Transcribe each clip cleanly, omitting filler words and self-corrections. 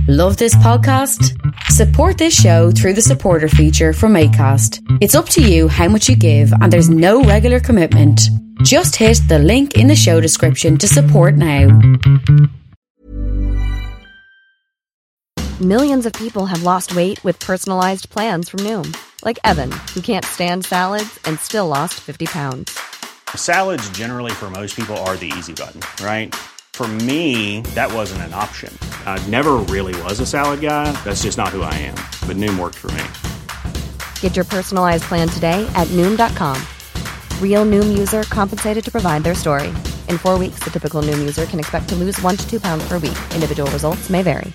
Love this podcast? Support this show through the supporter feature from Acast. It's up to you how much you give, and there's no regular commitment. Just hit the link in the show description to support now. Millions of people have lost weight with personalized plans from Noom. Like Evan, who can't stand salads and still lost 50 pounds. Salads generally for most people are the easy button, right? For me, that wasn't an option. I never really was a salad guy. That's just not who I am. But Noom worked for me. Get your personalized plan today at Noom.com. Real Noom user compensated to provide their story. In 4 weeks, the typical Noom user can expect to lose 1 to 2 pounds per week. Individual results may vary.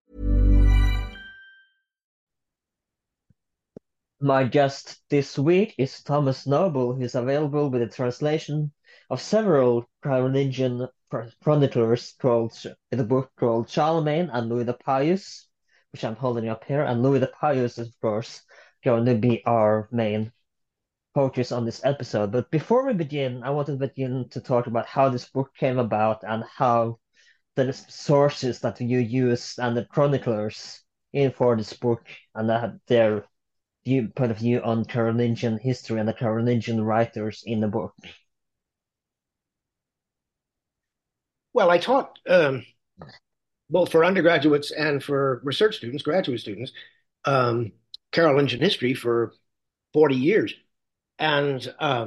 My guest this week is Thomas Noble, who is available with a translation of several Carolingian chroniclers in a book called Charlemagne and Louis the Pious, which I'm holding up here. And Louis the Pious is, of course, going to be our main focus on this episode. But before we begin, I want to begin to talk about how this book came about and how the sources that you used and the chroniclers in for this book and their point of view on Carolingian history and the Carolingian writers in the book. Well, I taught both for undergraduates and for research students, graduate students, Carolingian history for 40 years. And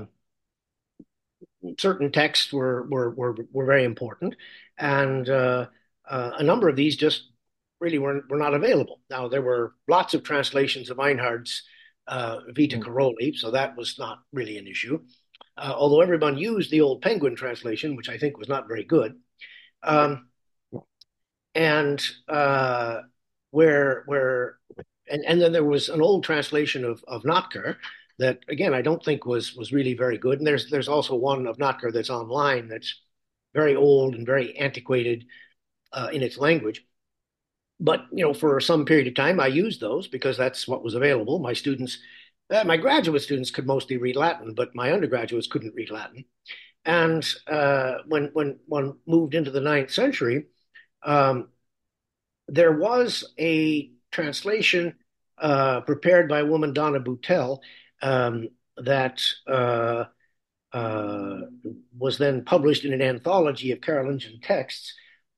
certain texts were very important. And a number of these just really were not available. Now, there were lots of translations of Einhard's Vita Caroli, so that was not really an issue. Although everyone used the old Penguin translation, which I think was not very good. And then there was an old translation of Notker that, again, I don't think was really very good. And there's also one of Notker that's online that's very old and very antiquated in its language. But, for some period of time, I used those because that's what was available. My students, my graduate students could mostly read Latin, but my undergraduates couldn't read Latin. And when one moved into the 9th century, there was a translation prepared by a woman, Donna Boutel, that was then published in an anthology of Carolingian texts.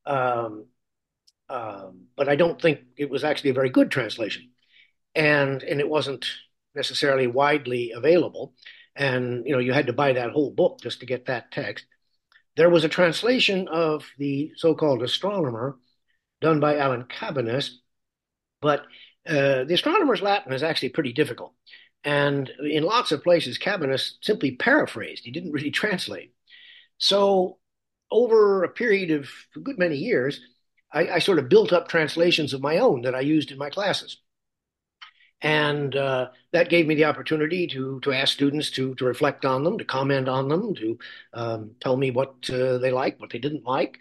But I don't think it was actually a very good translation. And it wasn't necessarily widely available. And, you had to buy that whole book just to get that text. There was a translation of the so-called Astronomer done by Alan Cabanis, but the Astronomer's Latin is actually pretty difficult. And in lots of places, Cabanis simply paraphrased. He didn't really translate. So over a period of a good many years, I sort of built up translations of my own that I used in my classes. And that gave me the opportunity to ask students to reflect on them, to comment on them, to tell me what they liked, what they didn't like.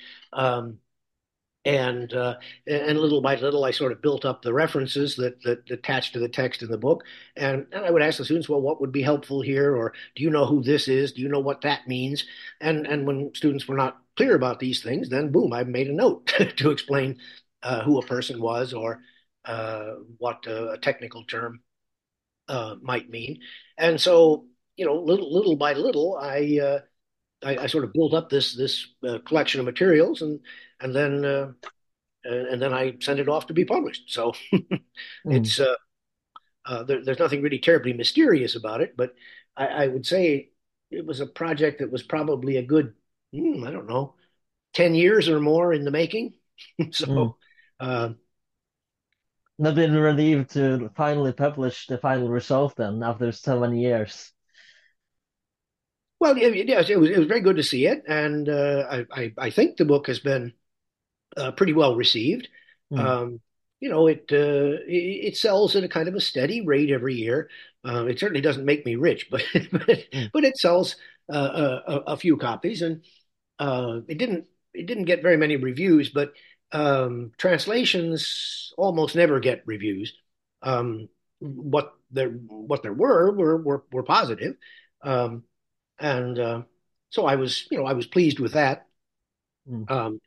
And little by little, I sort of built up the references that attached to the text in the book. And I would ask the students, well, what would be helpful here? Or do you know who this is? Do you know what that means? And when students were not clear about these things, then boom, I made a note to explain who a person was or what a technical term might mean. And so, little by little, I sort of built up this collection of materials, and then I sent it off to be published. So it's there's nothing really terribly mysterious about it, but I would say it was a project that was probably a good, I don't know, 10 years or more in the making. So. Not been relieved to finally publish the final result then after so many years. Well, yes, it was very good to see it, and I think the book has been pretty well received. It sells at a kind of a steady rate every year. It certainly doesn't make me rich, but it sells a few copies, and it didn't get very many reviews, but translations almost never get reviews. What there were positive, and so I was pleased with that.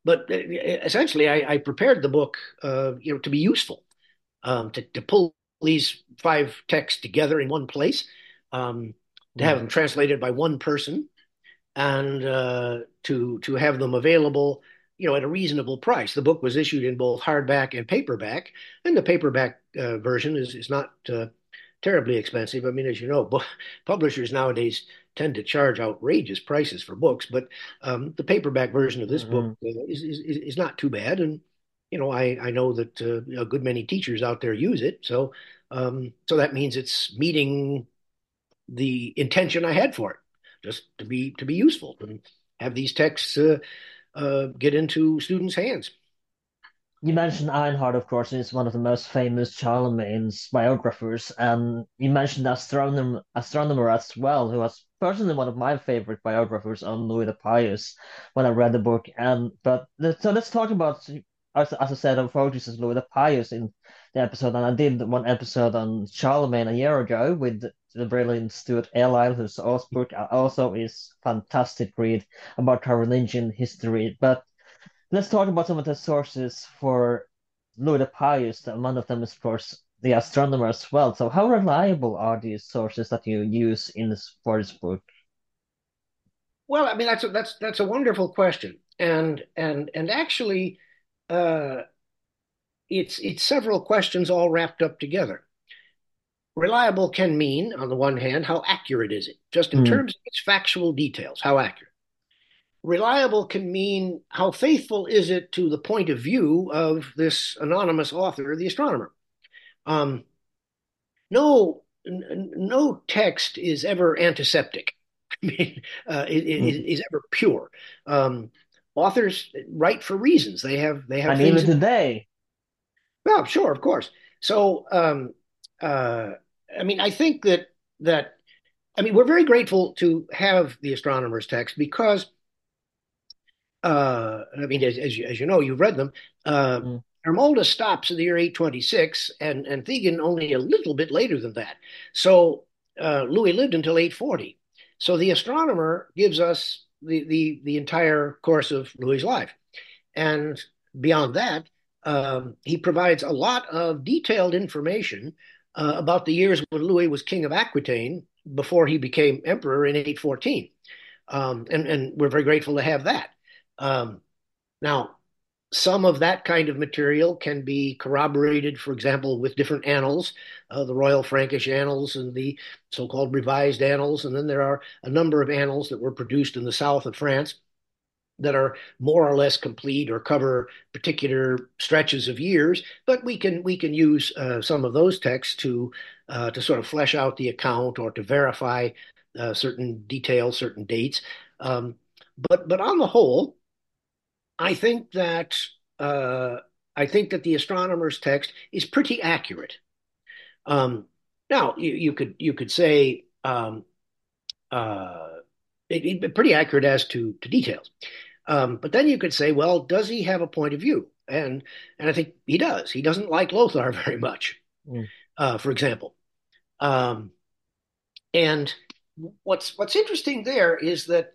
but essentially, I prepared the book, to be useful, to pull these five texts together in one place, um, to have Mm. them translated by one person, and to have them available, at a reasonable price. The book was issued in both hardback and paperback, and the paperback version is not terribly expensive. I mean, as you know, publishers nowadays tend to charge outrageous prices for books, but the paperback version of this book Mhm. is not too bad. And I know that a good many teachers out there use it, so that means it's meeting the intention I had for it, just to be useful and have these texts get into students' hands. You mentioned Einhard, of course, is one of the most famous Charlemagne's biographers, and you mentioned astronomer as well, who was personally one of my favorite biographers on Louis the Pious when I read the book. So let's talk about, as I said, our focus is Louis the Pious in the episode, and I did one episode on Charlemagne a year ago with the brilliant Stuart Airlyle, whose book also is fantastic read about Carolingian history, but. Let's talk about some of the sources for Louis the Pious, and one of them is, of course, the astronomer as well. So, how reliable are these sources that you use for this book? Well, I mean that's a wonderful question, and actually, uh, it's several questions all wrapped up together. Reliable can mean, on the one hand, how accurate is it, just in Mm, terms of its factual details, how accurate. Reliable can mean how faithful is it to the point of view of this anonymous author, the astronomer. Um, no text is ever antiseptic. I mean, mm. is ever pure. Um, Authors write for reasons. They have And even things. today, Well, sure, of course. So, uh, I mean, I think that I mean we're very grateful to have the astronomer's text because I mean, as you know, you've read them. Uh, mm, Armolda stops in the year 826, and Thegan only a little bit later than that. So Louis lived until 840. So the astronomer gives us the entire course of Louis's life, and beyond that, he provides a lot of detailed information about the years when Louis was king of Aquitaine before he became emperor in 814. And we're very grateful to have that. Um, Now, some of that kind of material can be corroborated, for example, with different annals, the Royal Frankish Annals and the so-called Revised Annals. And then there are a number of annals that were produced in the south of France that are more or less complete or cover particular stretches of years. But we can use some of those texts to sort of flesh out the account or to verify certain details, certain dates. Um, but on the whole, I think that uh, I think that the astronomer's text is pretty accurate. Um, Now you could say uh, pretty accurate as to details, but then you could say, well, does he have a point of view? And I think he does. He doesn't like Lothar very much, mm. for example. Um, and what's interesting there is that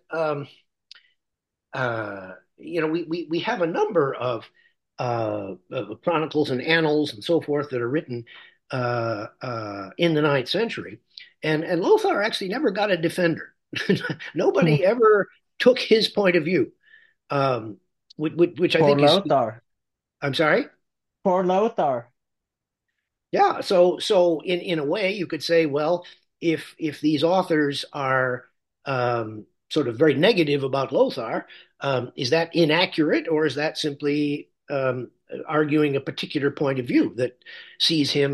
we have a number of chronicles and annals and so forth that are written in the ninth century, and Lothar actually never got a defender. Nobody ever took his point of view, which I Poor think is. Lothar. I'm sorry. Poor Lothar. Yeah, so in a way you could say, well, if these authors are sort of very negative about Lothar, is that inaccurate, or is that simply arguing a particular point of view that sees him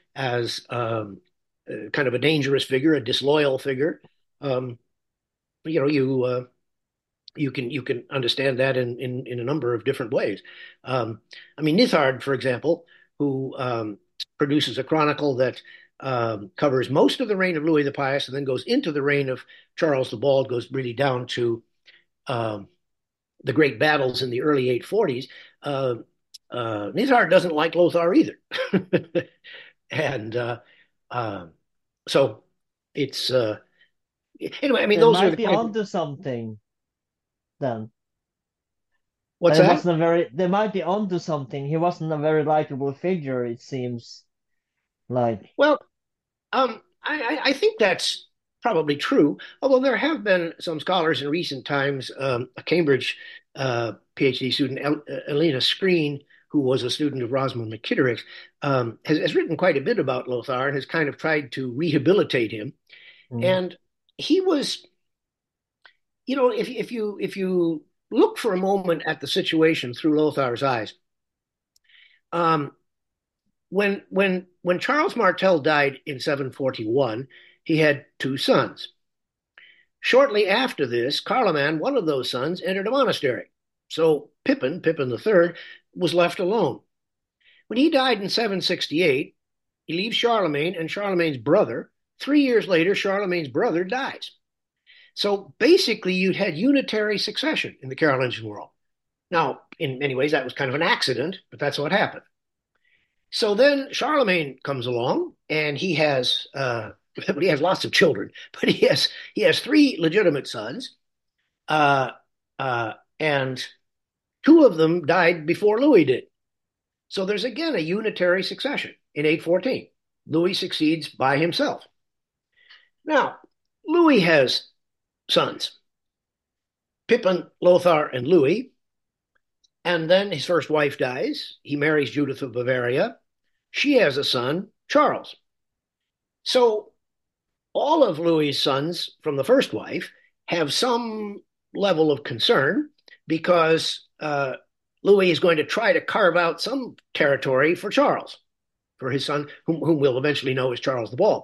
as kind of a dangerous figure, a disloyal figure? Um, you know, you can understand that in a number of different ways. I mean, Nithard, for example, who produces a chronicle that covers most of the reign of Louis the Pious and then goes into the reign of Charles the Bald, goes really down to um, the great battles in the early 840s. Nithard doesn't like Lothar either, and uh, so it's anyway. I mean, They those are might the be kind of. onto something then. What's That he that? wasn't a very. They might be onto something. He wasn't a very likable figure. It seems like. Well, I think that's probably true, although there have been some scholars in recent times. A Cambridge PhD student, Elena Screen, who was a student of Rosamund McKitterick's, has written quite a bit about Lothar and has kind of tried to rehabilitate him. Mm, And he was, if you look for a moment at the situation through Lothar's eyes, um, when Charles Martel died in 741, he had two sons. Shortly after this, Carloman, one of those sons, entered a monastery. So Pippin III, was left alone. When he died in 768, he leaves Charlemagne and Charlemagne's brother. 3 years later, Charlemagne's brother dies. So basically, you'd had unitary succession in the Carolingian world. Now, in many ways, that was kind of an accident, but that's what happened. So then Charlemagne comes along, and he has he has lots of children, but he has three legitimate sons, uh, and two of them died before Louis did. So there's again a unitary succession in 814. Louis succeeds by himself. Now, Louis has sons, Pippin, Lothar, and Louis. And then his first wife dies. He marries Judith of Bavaria. She has a son, Charles. So all of Louis's sons from the first wife have some level of concern because Louis is going to try to carve out some territory for Charles, for his son, whom we'll eventually know as Charles the Bald.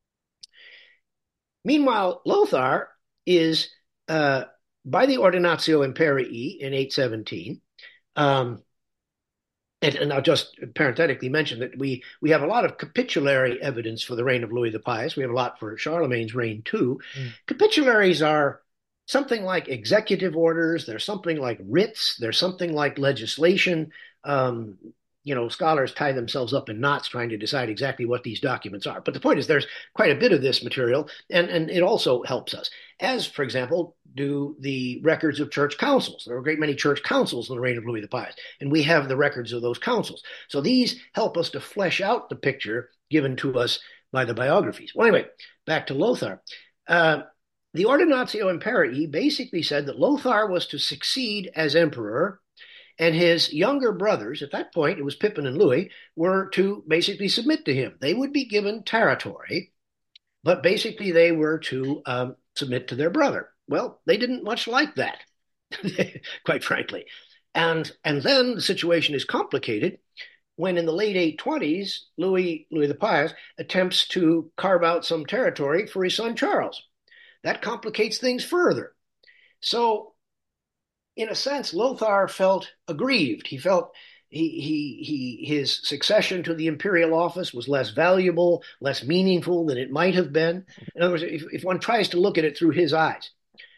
Meanwhile, Lothar is, by the Ordinatio Imperii in 817, and I'll just parenthetically mention that we have a lot of capitulary evidence for the reign of Louis the Pious. We have a lot for Charlemagne's reign too. mm, Capitularies are something like executive orders. They're something like writs. They're something like legislation. Scholars tie themselves up in knots trying to decide exactly what these documents are. But the point is, there's quite a bit of this material, and it also helps us. As, for example, do the records of church councils. There were a great many church councils in the reign of Louis the Pious, and we have the records of those councils. So these help us to flesh out the picture given to us by the biographies. Well, anyway, back to Lothar. The Ordinatio Imperii basically said that Lothar was to succeed as emperor, and his younger brothers, at that point, it was Pippin and Louis, were to basically submit to him. They would be given territory, but basically they were to submit to their brother. Well, they didn't much like that, quite frankly. And then the situation is complicated when in the late 820s, Louis the Pious attempts to carve out some territory for his son Charles. That complicates things further. So in a sense, Lothar felt aggrieved. He felt his succession to the imperial office was less valuable, less meaningful than it might have been. In other words, if one tries to look at it through his eyes.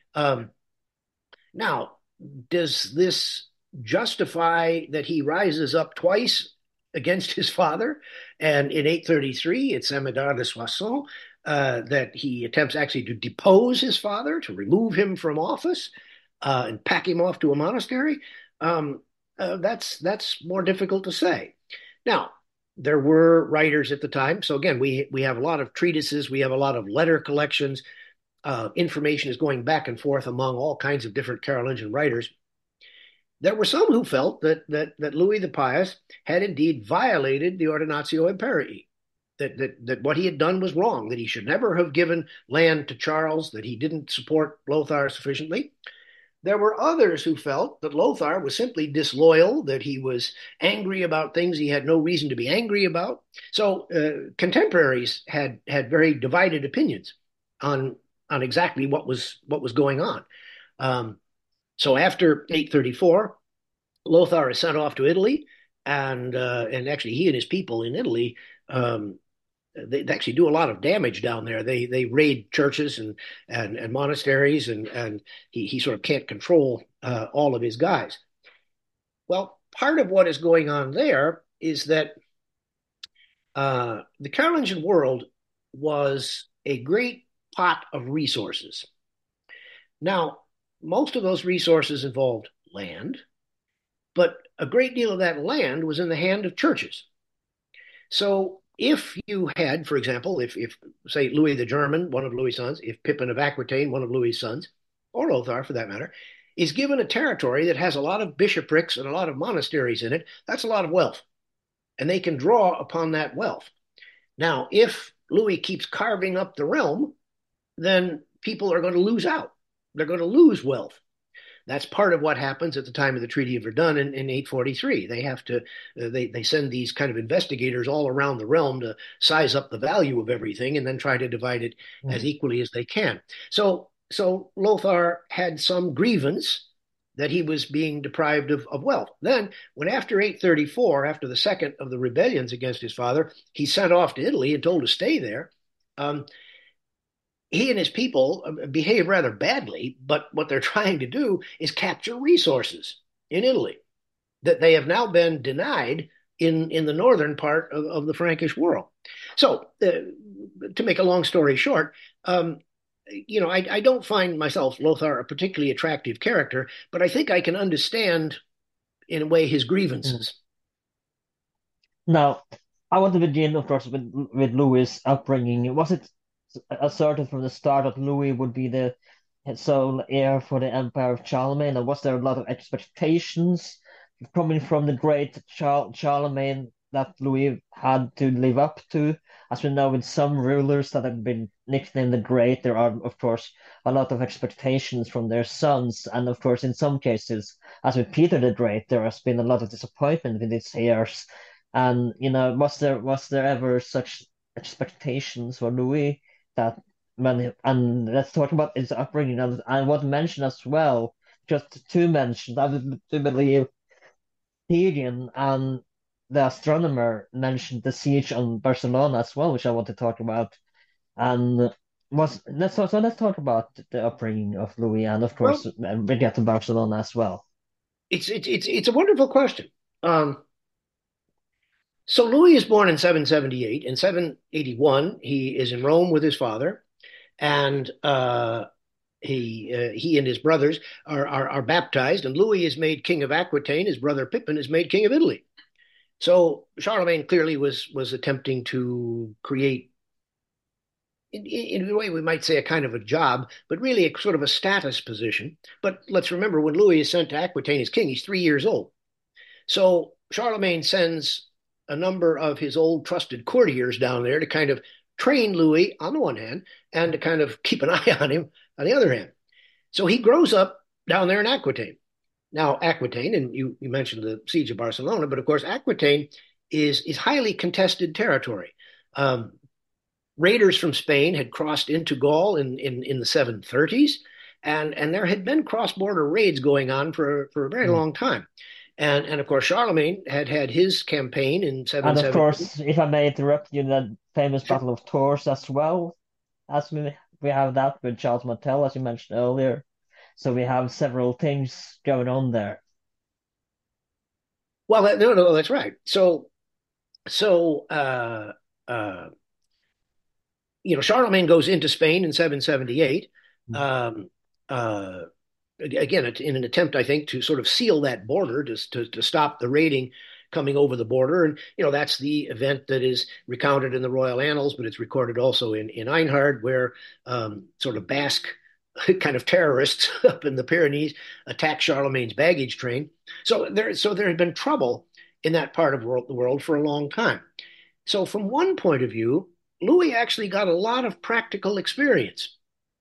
Now, does this justify that he rises up twice against his father? And in 833, it's Amedard de Soissons that he attempts actually to depose his father, to remove him from office. And pack him off to a monastery, that's more difficult to say. Now, there were writers at the time. So again, we have a lot of treatises. We have a lot of letter collections. Information is going back and forth among all kinds of different Carolingian writers. There were some who felt that Louis the Pious had indeed violated the Ordinatio Imperii, that what he had done was wrong, that he should never have given land to Charles, that he didn't support Lothar sufficiently. There were others who felt that Lothar was simply disloyal, that he was angry about things he had no reason to be angry about. So contemporaries had very divided opinions on exactly what was going on. So after 834, Lothar is sent off to Italy, and actually he and his people in Italy they actually do a lot of damage down there. They raid churches and monasteries, and he sort of can't control all of his guys. Well, part of what is going on there is that the Carolingian world was a great pot of resources. Now, most of those resources involved land, but a great deal of that land was in the hand of churches. So if you had, for example, if say Louis the German, one of Louis' sons, if Pippin of Aquitaine, one of Louis' sons, or Lothar for that matter, is given a territory that has a lot of bishoprics and a lot of monasteries in it, that's a lot of wealth. And they can draw upon that wealth. Now, if Louis keeps carving up the realm, then people are going to lose out. They're going to lose wealth. That's part of what happens at the time of the Treaty of Verdun in 843. They have to they send these kind of investigators all around the realm to size up the value of everything and then try to divide it as equally as they can. So Lothar had some grievance that he was being deprived of wealth. Then, when after 834, after the second of the rebellions against his father, he's sent off to Italy and told to stay there, he and his people behave rather badly, but what they're trying to do is capture resources in Italy that they have now been denied in the northern part of the Frankish world. So, to make a long story short, I don't find myself, Lothar, a particularly attractive character, but I think I can understand, in a way, his grievances. Now, I want to begin, of course, with Louis' upbringing. Was it asserted from the start that Louis would be the sole heir for the Empire of Charlemagne, and was there a lot of expectations coming from the great Charlemagne that Louis had to live up to? As we know, with some rulers that have been nicknamed the Great, there are, of course, a lot of expectations from their sons, and of course, in some cases, as with Peter the Great, there has been a lot of disappointment with his heirs. And was there ever such expectations for Louis? And let's talk about his upbringing, and I want to mention as well, just two mentions. I would believe Hedion and the astronomer mentioned the siege on Barcelona as well, which I want to talk about. And let's talk about the upbringing of Louis, and of course we get to Barcelona as well. It's a wonderful question. So Louis is born in 778. In 781, he is in Rome with his father, and he and his brothers are baptized, and Louis is made king of Aquitaine. His brother Pippin is made king of Italy. So Charlemagne clearly was attempting to create, in a way we might say, a kind of a job, but really a sort of a status position. But let's remember, when Louis is sent to Aquitaine as king, he's 3 years old. So Charlemagne sends a number of his old trusted courtiers down there to kind of train Louis on the one hand and to kind of keep an eye on him on the other hand. So he grows up down there in Aquitaine. Now, Aquitaine, and you mentioned the siege of Barcelona, but of course, Aquitaine is highly contested territory. Raiders from Spain had crossed into Gaul in the 730s, and there had been cross-border raids going on for a very long time. And of course, Charlemagne had his campaign in 770. And of course, if I may interrupt you, the famous Battle of Tours as well, as we have that with Charles Martel, as you mentioned earlier. So we have several things going on there. Well, no, that's right. So Charlemagne goes into Spain in 778. Again, in an attempt, I think, to sort of seal that border, to stop the raiding coming over the border. And, that's the event that is recounted in the royal annals, but it's recorded also in Einhard, where sort of Basque kind of terrorists up in the Pyrenees attacked Charlemagne's baggage train. So there had been trouble in that part of the world for a long time. So from one point of view, Louis actually got a lot of practical experience.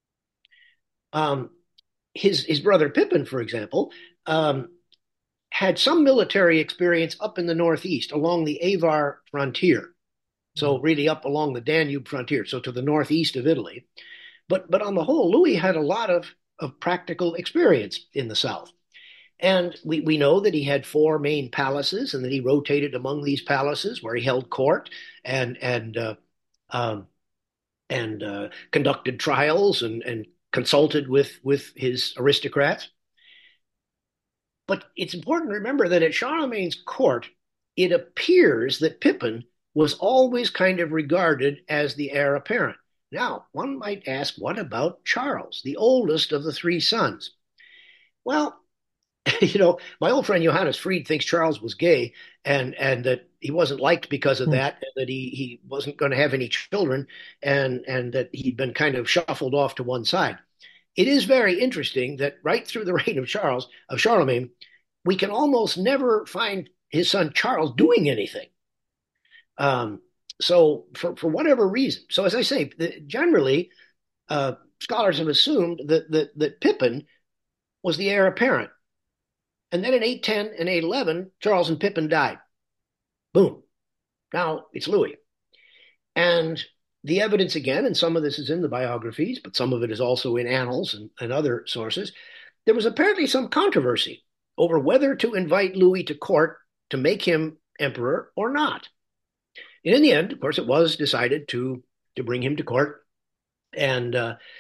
His brother Pippin, for example, had some military experience up in the northeast along the Avar frontier. So really up along the Danube frontier, so to the northeast of Italy. But on the whole, Louis had a lot of practical experience in the south. And we know that he had 4 main palaces, and that he rotated among these palaces where he held court and conducted trials and consulted with his aristocrats. But it's important to remember that at Charlemagne's court, it appears that Pippin was always kind of regarded as the heir apparent. Now, one might ask, what about Charles, the oldest of the 3 sons? Well, my old friend Johannes Fried thinks Charles was gay and that he wasn't liked because of Hmm. that, and that he wasn't going to have any children, and that he'd been kind of shuffled off to one side. It is very interesting that right through the reign of Charlemagne, we can almost never find his son Charles doing anything. Um, so for whatever reason, so as I say, generally scholars have assumed that Pippin was the heir apparent, and then in 810 and 811, Charles and Pippin died. Boom. Now it's Louis, and the evidence again, and some of this is in the biographies, but some of it is also in annals and other sources. There was apparently some controversy over whether to invite Louis to court to make him emperor or not. And in the end, of course, it was decided to bring him to court, and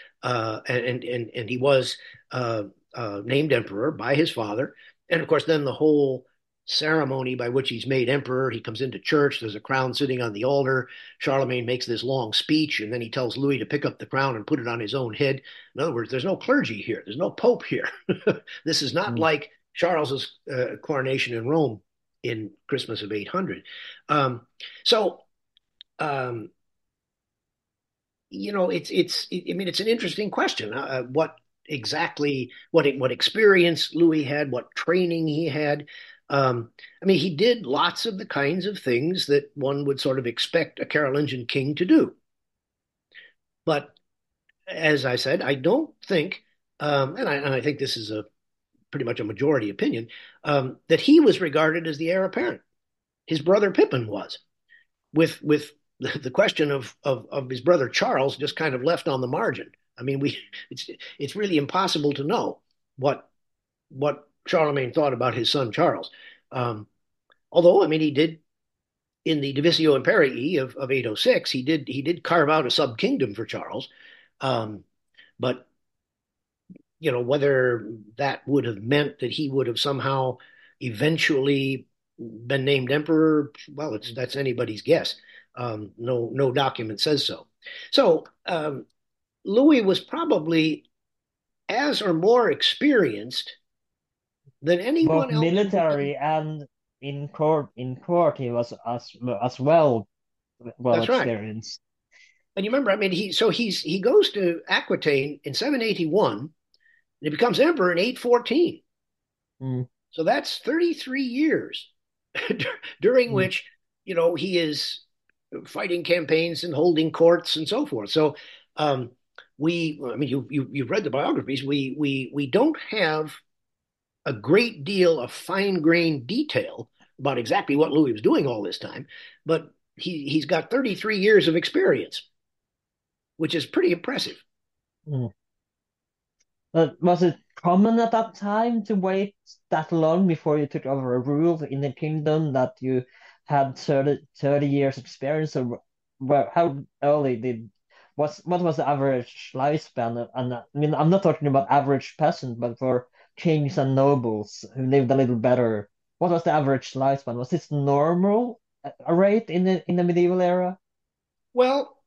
he was named emperor by his father. And of course, then the whole ceremony by which he's made emperor, he comes into church, there's a crown sitting on the altar. Charlemagne makes this long speech, and then he tells Louis to pick up the crown and put it on his own head. In other words, there's no clergy here, there's no pope here. This is not Hmm. like Charles's coronation in Rome in Christmas of 800. So, um, I mean, it's an interesting question. What experience Louis had, what training he had. I mean, he did lots of the kinds of things that one would sort of expect a Carolingian king to do. But as I said, I don't think, and I think this is a pretty much a majority opinion, that he was regarded as the heir apparent. His brother Pippin was, with the question of his brother Charles just kind of left on the margin. I mean, it's really impossible to know what Charlemagne thought about his son Charles. Um, Although, I mean, he did in the Divisio Imperii of 806, he did carve out a sub kingdom for Charles. Um, but whether that would have meant that he would have somehow eventually been named emperor, well, that's anybody's guess. No document says so. So Louis was probably as or more experienced than Both anyone else who lived. military and in court he was as well That's right. experienced. And you remember, I mean, he goes to Aquitaine in 781, and he becomes emperor in 814. Hmm. So that's 33 years during Hmm. which, he is fighting campaigns and holding courts and so forth. So, um, I mean, you've read the biographies. We don't have a great deal of fine grained detail about exactly what Louis was doing all this time, but he's got 33 years of experience, which is pretty impressive. Hmm. But was it common at that time to wait that long before you took over a rule in the kingdom that you had 30 years experience? Or how early what was the average lifespan? And I mean, I'm not talking about average peasant, but for kings and nobles who lived a little better, what was the average lifespan? Was this normal a rate in the medieval era? Well,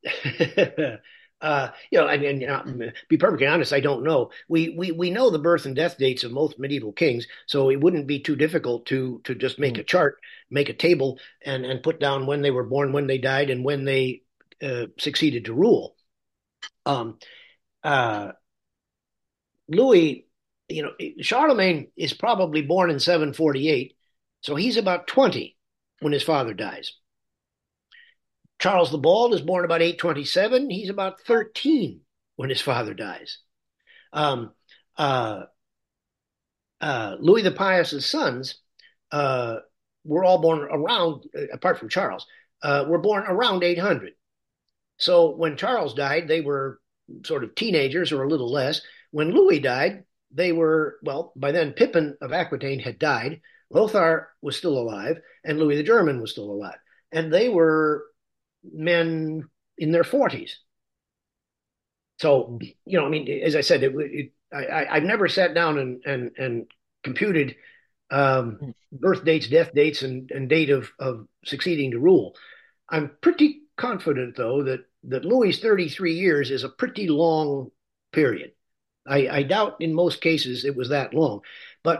I mean, be perfectly honest, I don't know. We know the birth and death dates of most medieval kings, so it wouldn't be too difficult to just make Hmm. a chart, make a table, and put down when they were born, when they died, and when they succeeded to rule. Um, uh, Louis, Charlemagne is probably born in 748, so he's about 20 when his father dies. Charles the Bald is born about 827. He's about 13 when his father dies. Um, uh, Louis the Pious's sons uh, were all born around, apart from Charles, were born around 800. So when Charles died, they were sort of teenagers or a little less. When Louis died, they were, well, by then Pippin of Aquitaine had died, Lothar was still alive, and Louis the German was still alive. And they were men in their 40s. So, Hmm. I mean, as I said, I've never sat down and computed birth dates, death dates, and date of succeeding to rule. I'm pretty confident, though, that Louis' 33 years is a pretty long period. I doubt in most cases it was that long. But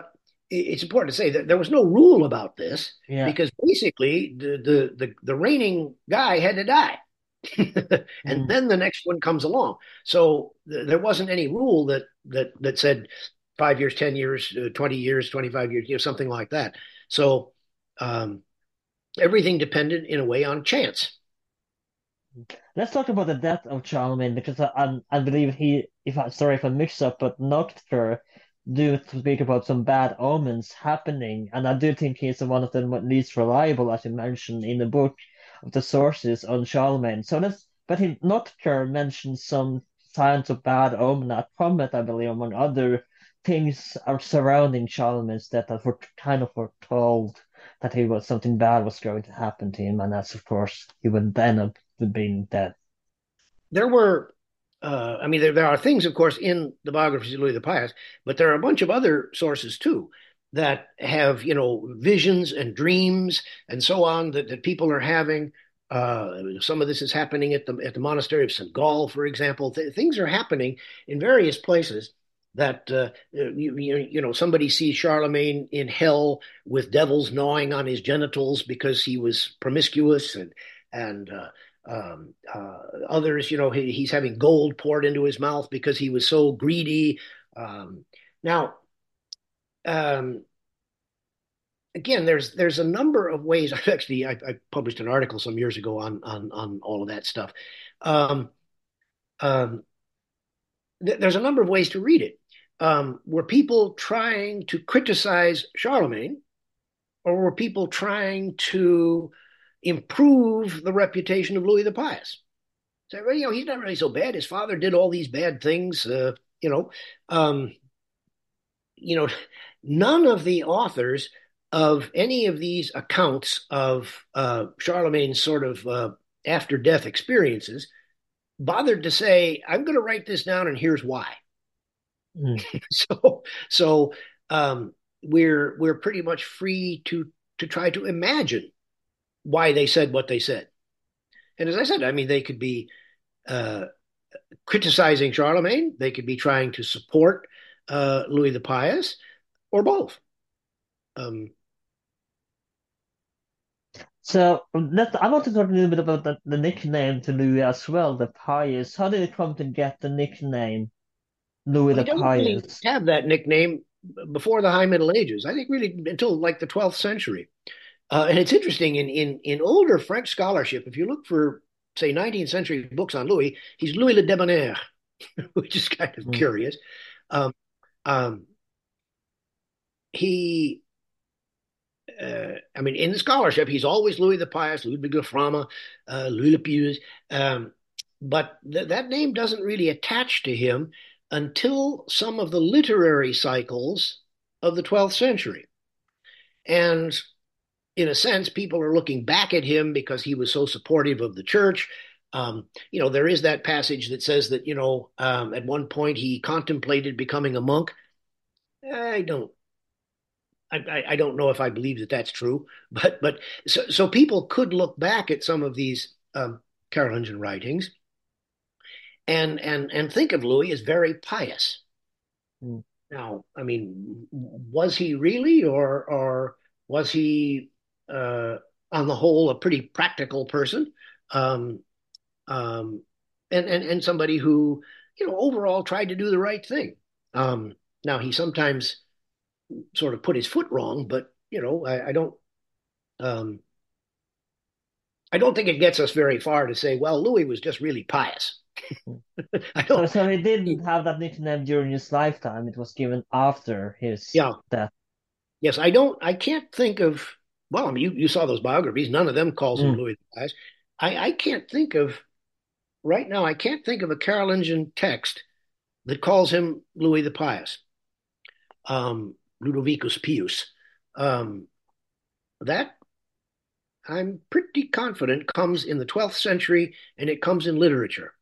it's important to say that there was no rule about this Yeah. because basically the reigning guy had to die. And Mm. then the next one comes along. So there wasn't any rule that said 5 years, 10 years, 20 years, 25 years, something like that. So um, everything depended in a way on chance. Let's talk about the death of Charlemagne because I believe he, if I sorry if I mix up, but Noctur do speak about some bad omens happening, and I do think he's one of the least reliable, as you mentioned in the book, of the sources on Charlemagne. So but Noctur mentions some signs of bad omen at Comet, I believe, among other things are surrounding Charlemagne's death that were kind of foretold that he was something bad was going to happen to him, and that's of course he would then have been dead. There were, I mean, there are things, of course, in the biographies of Louis the Pious, but there are a bunch of other sources too that have, visions and dreams and so on that people are having. Some of this is happening at the monastery of St. Gall, for example. Things are happening in various places that somebody sees Charlemagne in hell with devils gnawing on his genitals because he was promiscuous and others, he's having gold poured into his mouth because he was so greedy. Now, um, again, there's a number of ways. Actually, I published an article some years ago on all of that stuff. Um, um, there's a number of ways to read it. Were people trying to criticize Charlemagne, or were people trying to improve the reputation of Louis the Pious? So, well, he's not really so bad. His father did all these bad things. You know, um, you know, none of the authors of any of these accounts of Charlemagne's sort of after death experiences bothered to say, "I'm going to write this down, and here's why." Mm. So we're pretty much free to try to imagine why they said what they said. And as I said, I mean, they could be uh, criticizing Charlemagne. They could be trying to support Louis the Pious, or both. Um, So I want to talk a little bit about the nickname to Louis as well, the Pious. How did it come to get the nickname Louis well, he the doesn't really Pious? have that nickname before the High Middle Ages. I think really until like the 12th century. And it's interesting in older French scholarship, if you look for say 19th century books on Louis, he's Louis le Debonair, which is kind of Mm. curious. Um, um, he I mean, in the scholarship, he's always Louis the Pious, Ludwig le Frama, Louis le Pieux. Um, but that name doesn't really attach to him until some of the literary cycles of the 12th century. And in a sense, people are looking back at him because he was so supportive of the church. There is that passage that says that, at one point he contemplated becoming a monk. I don't I don't know if I believe that that's true, but so people could look back at some of these Carolingian writings and think of Louis as very pious. Mm. Now, I mean, was he really, or was he, uh, on the whole, a pretty practical person, um, um, and somebody who, overall tried to do the right thing? Now, he sometimes sort of put his foot wrong, but um, I don't think it gets us very far to say, well, Louis was just really pious. I So, don't. so he didn't have that nickname during his lifetime. It was given after his Yeah. death. Yes, I don't. I can't think of. Well, I mean, you saw those biographies. None of them calls him Mm. Louis the Pious. I can't think of right now. I can't think of a Carolingian text that calls him Louis the Pious, Ludovicus Pius. Um, that I'm pretty confident comes in the 12th century, and it comes in literature.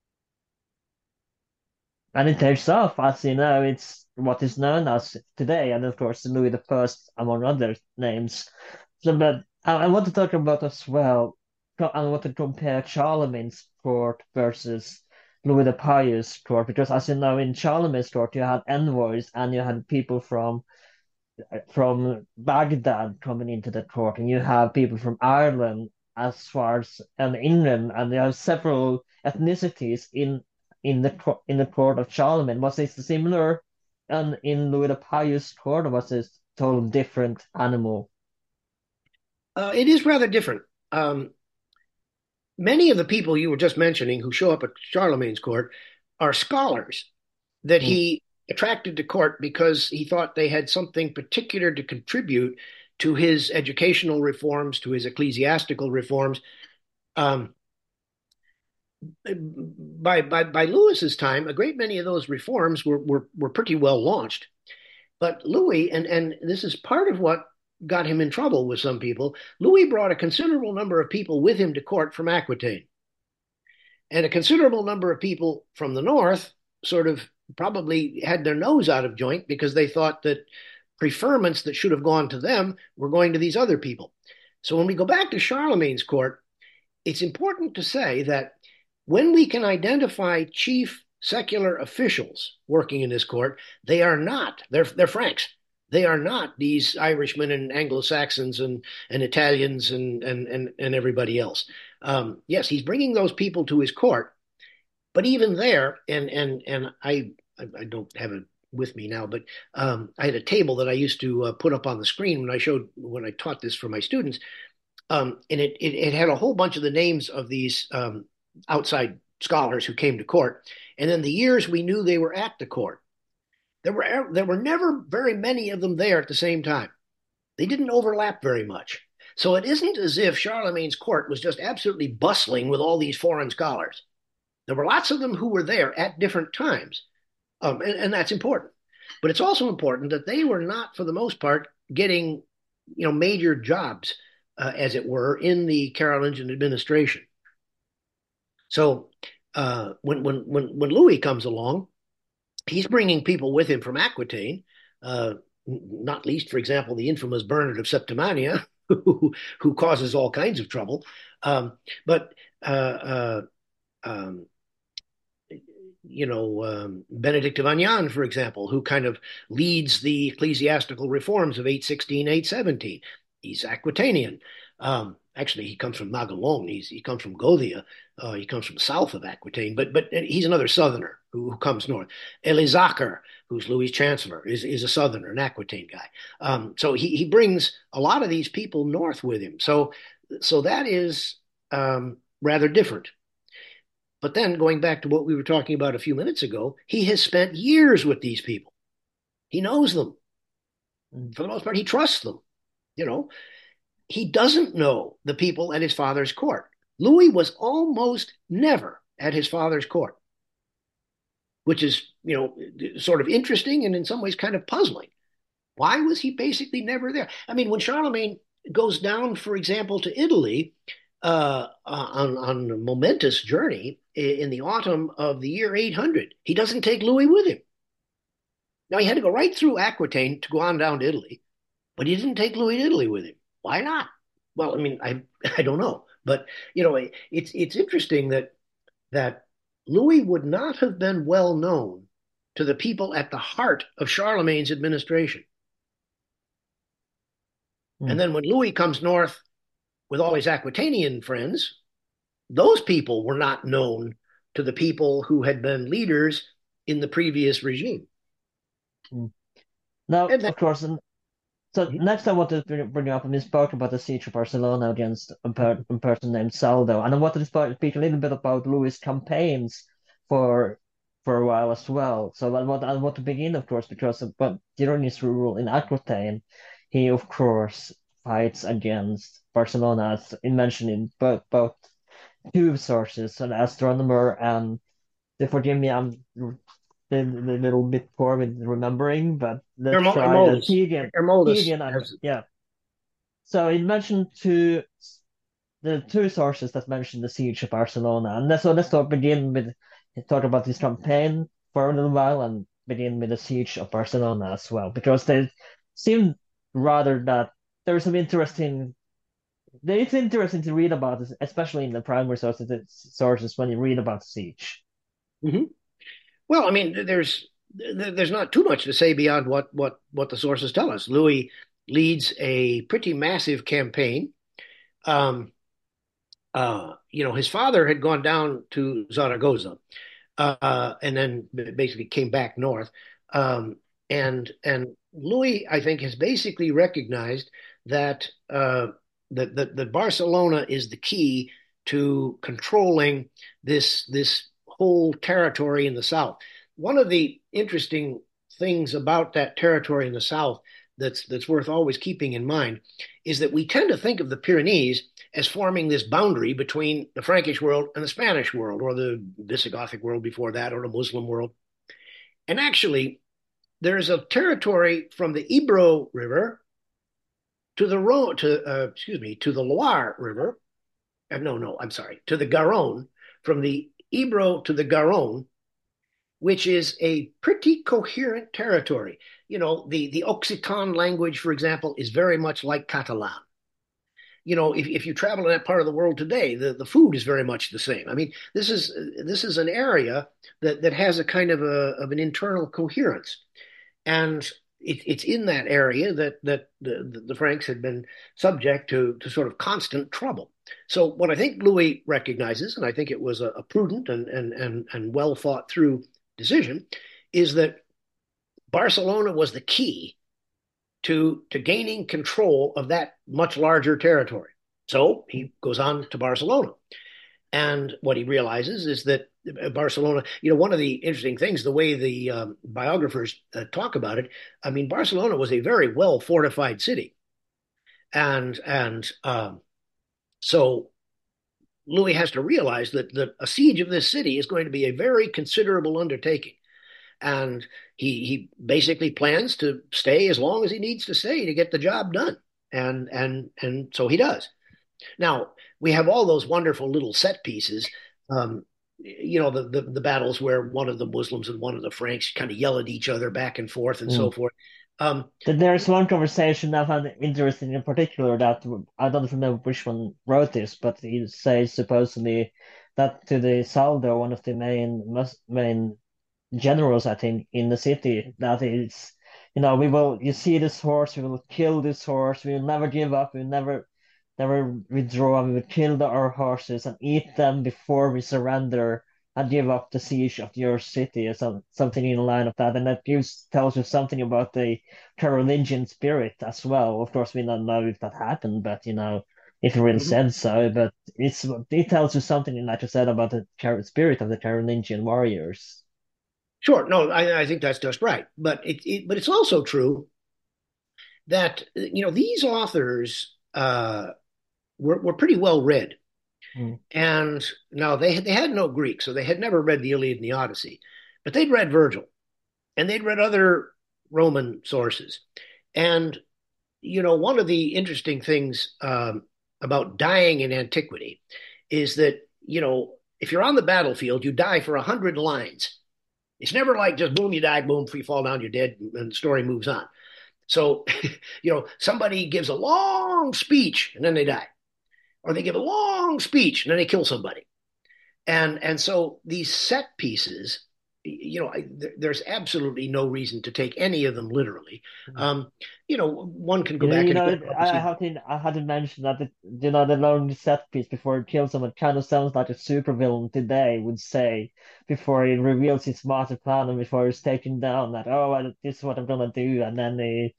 And it takes off, as you know, it's what is known as today, and of course Louis the First, among other names. So, but I want to talk about as well. I want to compare Charlemagne's court versus Louis the Pious court, because as you know, in Charlemagne's court you had envoys and you had people from from Baghdad coming into the court, and you have people from Ireland as far as and England, and there are several ethnicities in the court of Charlemagne. Was this similar and in Louis the Pious court, or was this total different animal? It is rather different. Um, Many of the people you were just mentioning who show up at Charlemagne's court are scholars that Mm. he attracted to court because he thought they had something particular to contribute to his educational reforms, to his ecclesiastical reforms. Um, by Lewis's time, a great many of those reforms were pretty well launched. But Louis, and this is part of what got him in trouble with some people, Louis brought a considerable number of people with him to court from Aquitaine. And a considerable number of people from the north sort of probably had their nose out of joint because they thought that preferments that should have gone to them were going to these other people. So when we go back to Charlemagne's court, it's important to say that when we can identify chief secular officials working in this court, they are not, they're Franks. They are not these Irishmen and Anglo-Saxons and Italians and everybody else. Yes, he's bringing those people to his court, but even there, and I don't have it with me now, but I had a table that I used to put up on the screen when I taught this for my students, and it had a whole bunch of the names of these outside scholars who came to court, and then the years we knew they were at the court. There were never very many of them there at the same time. They didn't overlap very much. So it isn't as if Charlemagne's court was just absolutely bustling with all these foreign scholars. There were lots of them who were there at different times, and that's important. But it's also important that they were not, for the most part, getting major jobs, as it were, in the Carolingian administration. So when Louis comes along, he's bringing people with him from Aquitaine, not least, for example, the infamous Bernard of Septimania, who causes all kinds of trouble. But um, Benedict of Agnan, for example, who kind of leads the ecclesiastical reforms of 816, 817. He's Aquitanian. Actually, he comes from Maguelone. He comes from Gothia. He comes from south of Aquitaine, but he's another southerner who comes north. Elizaker, who's Louis' chancellor, is a southerner, an Aquitaine guy. So he brings a lot of these people north with him. So that is rather different. But then going back to what we were talking about a few minutes ago, he has spent years with these people. He knows them. For the most part, he trusts them. He doesn't know the people at his father's court. Louis was almost never at his father's court, which is, sort of interesting and in some ways kind of puzzling. Why was he basically never there? I mean, when Charlemagne goes down, for example, to Italy on a momentous journey in the autumn of the year 800, he doesn't take Louis with him. Now, he had to go right through Aquitaine to go on down to Italy, but he didn't take Louis to Italy with him. Why not? Well, I mean, I don't know, but it's interesting that Louis would not have been well known to the people at the heart of Charlemagne's administration. And then when Louis comes north with all his Aquitanian friends, those people were not known to the people who had been leaders in the previous regime. Now, of course, so next I wanted to bring up, we spoke about the siege of Barcelona against a person named Saldo, and I wanted to speak a little bit about Louis' campaigns for a while as well. So I want to begin, of course, because during his rule in Aquitaine, he of course fights against Barcelona, as mentioned in both two sources, an astronomer and forgive me, I'm a little bit poor with remembering, but let's try the Tegan. Yeah. So it mentioned the two sources that mentioned the siege of Barcelona, and let's begin with talk about this campaign for a little while and begin with the siege of Barcelona as well, because they seem rather that there's some interesting. It's interesting to read about this, especially in the primary sources when you read about the siege. Mm-hmm. Well, I mean, there's there's not too much to say beyond what the sources tell us. Louis leads a pretty massive campaign. Um, his father had gone down to Zaragoza, and then basically came back north. And Louis, I think, has basically recognized that that Barcelona is the key to controlling this whole territory in the south. One of the interesting things about that territory in the south that's worth always keeping in mind is that we tend to think of the Pyrenees as forming this boundary between the Frankish world and the Spanish world, or the Visigothic world before that, or the Muslim world. And actually, there's a territory from the Ebro River to the to the Loire River. No, I'm sorry, to the Garonne, from the Ebro to the Garonne, which is a pretty coherent territory. The Occitan language, for example, is very much like Catalan. If you travel in that part of the world today, the food is very much the same. I mean, this is an area that has a kind of an internal coherence, and it's in that area that the Franks had been subject to sort of constant trouble. So what I think Louis recognizes, and I think it was a prudent and well thought through decision, is that Barcelona was the key to gaining control of that much larger territory. So he goes on to Barcelona. And what he realizes is that Barcelona, one of the interesting things, the way the biographers talk about it, I mean, Barcelona was a very well fortified city. And so Louis has to realize that a siege of this city is going to be a very considerable undertaking. And he basically plans to stay as long as he needs to stay to get the job done. And so he does. Now, we have all those wonderful little set pieces, the battles where one of the Muslims and one of the Franks kind of yell at each other back and forth and so forth. There's one conversation I found interesting in particular that I don't remember which one wrote this, but he says supposedly that to the Saldo, one of the main generals, I think, in the city, that is, you see this horse, we will kill this horse, we will never give up, we will never withdraw, we will kill our horses and eat them before we surrender and give up the siege of your city, or something in the line of that. And that tells you something about the Carolingian spirit as well. Of course, we don't know if that happened, but if it really said so. But it tells you something, like you said, about the spirit of the Carolingian warriors. Sure. No, I think that's just right. But it's also true that these authors were pretty well read. And now they had no Greek, so they had never read the Iliad and the Odyssey, but they'd read Virgil, and they'd read other Roman sources. And one of the interesting things about dying in antiquity is that if you're on the battlefield, you die for 100 lines. It's never like just boom, you die, boom, you fall down, you're dead, and the story moves on. So, somebody gives a long speech and then they die. Or they give a long speech and then they kill somebody. And so these set pieces, there's absolutely no reason to take any of them literally. One can go back and I had to mention that the long set piece before he kills someone kind of sounds like a supervillain today would say before he reveals his master plan and before he's taken down that, this is what I'm gonna do, and then they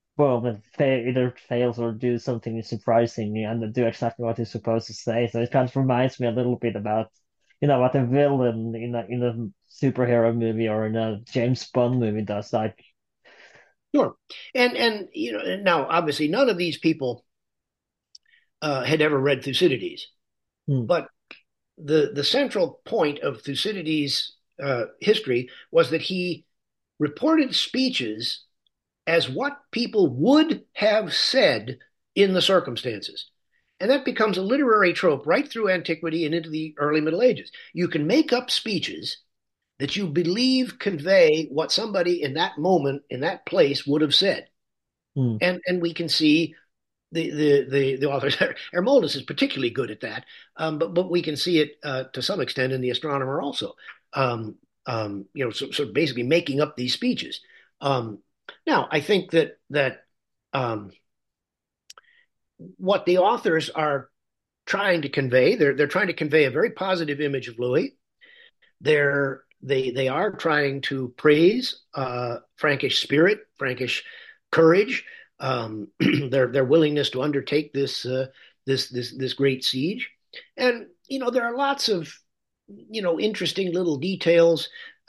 either fails or do something surprising and do exactly what he's supposed to say. So it kind of reminds me a little bit about, what a villain in a superhero movie or in a James Bond movie does. Like, sure, and now obviously none of these people had ever read Thucydides, but the central point of Thucydides' history was that he reported speeches as what people would have said in the circumstances. And that becomes a literary trope right through antiquity and into the early Middle Ages. You can make up speeches that you believe convey what somebody in that moment, in that place, would have said. And we can see the authors. Hermoldus is particularly good at that, but we can see it to some extent in The Astronomer also. sort of basically making up these speeches. Um, Now, I think that um, what the authors are trying to convey, they're trying to convey a very positive image of Louis. They are trying to praise Frankish spirit, Frankish courage, their willingness to undertake this great siege, and there are lots of interesting little details.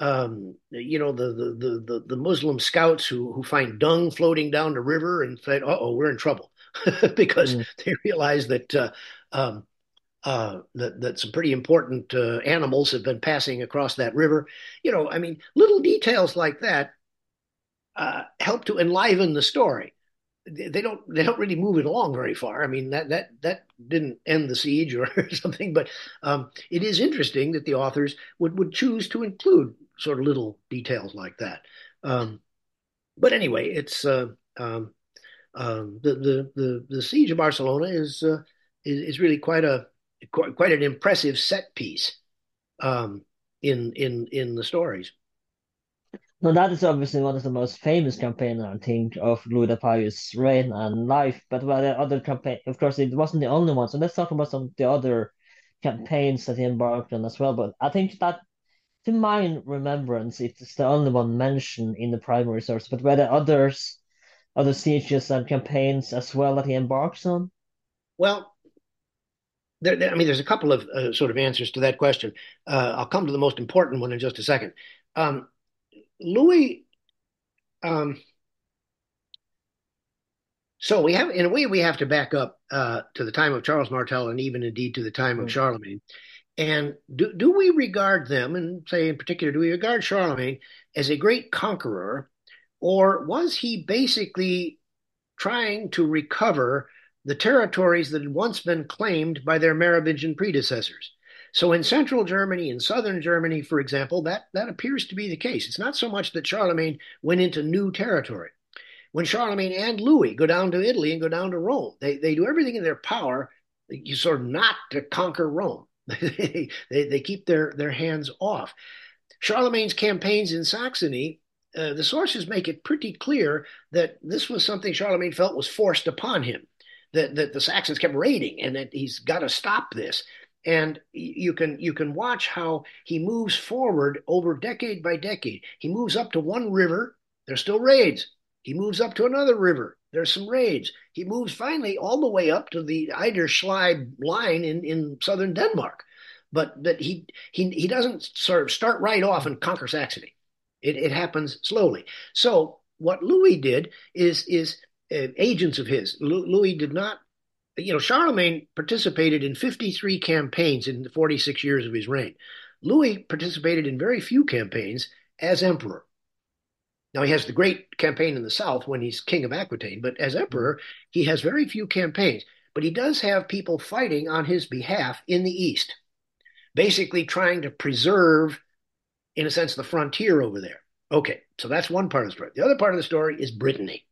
The Muslim scouts who find dung floating down the river and say, "Uh-oh, we're in trouble," because Mm. they realize um, that some pretty important animals have been passing across that river. I mean, little details like that help to enliven the story. They don't really move it along very far. I mean, that didn't end the siege or something, but it is interesting that the authors would choose to include sort of little details like that. Um, but anyway, it's the siege of Barcelona is really quite an impressive set piece um, in the stories. Now that is obviously one of the most famous campaigns, I think, of Louis the Pious' reign and life. But while the other campaign, of course, it wasn't the only one. So let's talk about some of the other campaigns that he embarked on as well. But I think that, to my remembrance, it's the only one mentioned in the primary source. But were there other sieges and campaigns as well that he embarks on? Well, I mean, there's a couple of sort of answers to that question. I'll come to the most important one in just a second. Um, Louis, um, so we have, in a way, we have to back up to the time of Charles Martel and even indeed to the time of Mm. Charlemagne. And do we regard them, and say in particular, do we regard Charlemagne as a great conqueror, or was he basically trying to recover the territories that had once been claimed by their Merovingian predecessors? So in central Germany, in southern Germany, for example, that appears to be the case. It's not so much that Charlemagne went into new territory. When Charlemagne and Louis go down to Italy and go down to Rome, they do everything in their power, you sort of not to conquer Rome. They keep their hands off. Charlemagne's campaigns in Saxony, the sources make it pretty clear that this was something Charlemagne felt was forced upon him, that the Saxons kept raiding, and that he's got to stop this. And you can watch how he moves forward over decade by decade. He moves up to one river, there's still raids. He moves up to another river, there's some raids. He moves finally all the way up to the Eiderschleibe line in southern Denmark. But that he doesn't sort of start right off and conquer Saxony. It happens slowly. So what Louis did is agents of his. Louis did not. Charlemagne participated in 53 campaigns in the 46 years of his reign. Louis participated in very few campaigns as emperor. Now, he has the great campaign in the south when he's king of Aquitaine, but as emperor, he has very few campaigns. But he does have people fighting on his behalf in the east, basically trying to preserve, in a sense, the frontier over there. Okay, so that's one part of the story. The other part of the story is Brittany.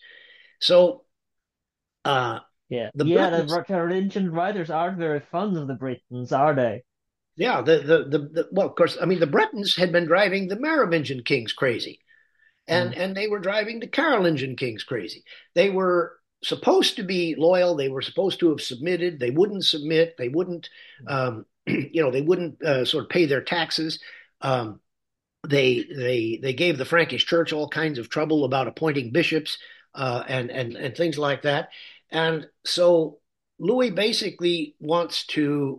So uh, Yeah, the yeah. Britons, The Carolingian writers aren't very fond of the Britons, are they? yeah, well, of course, I mean, the Bretons had been driving the Merovingian kings crazy, and Mm. and they were driving the Carolingian kings crazy. They were supposed to be loyal. They were supposed to have submitted. They wouldn't submit. They wouldn't, they wouldn't sort of pay their taxes. Um, they gave the Frankish Church all kinds of trouble about appointing bishops and things like that. And so Louis basically wants to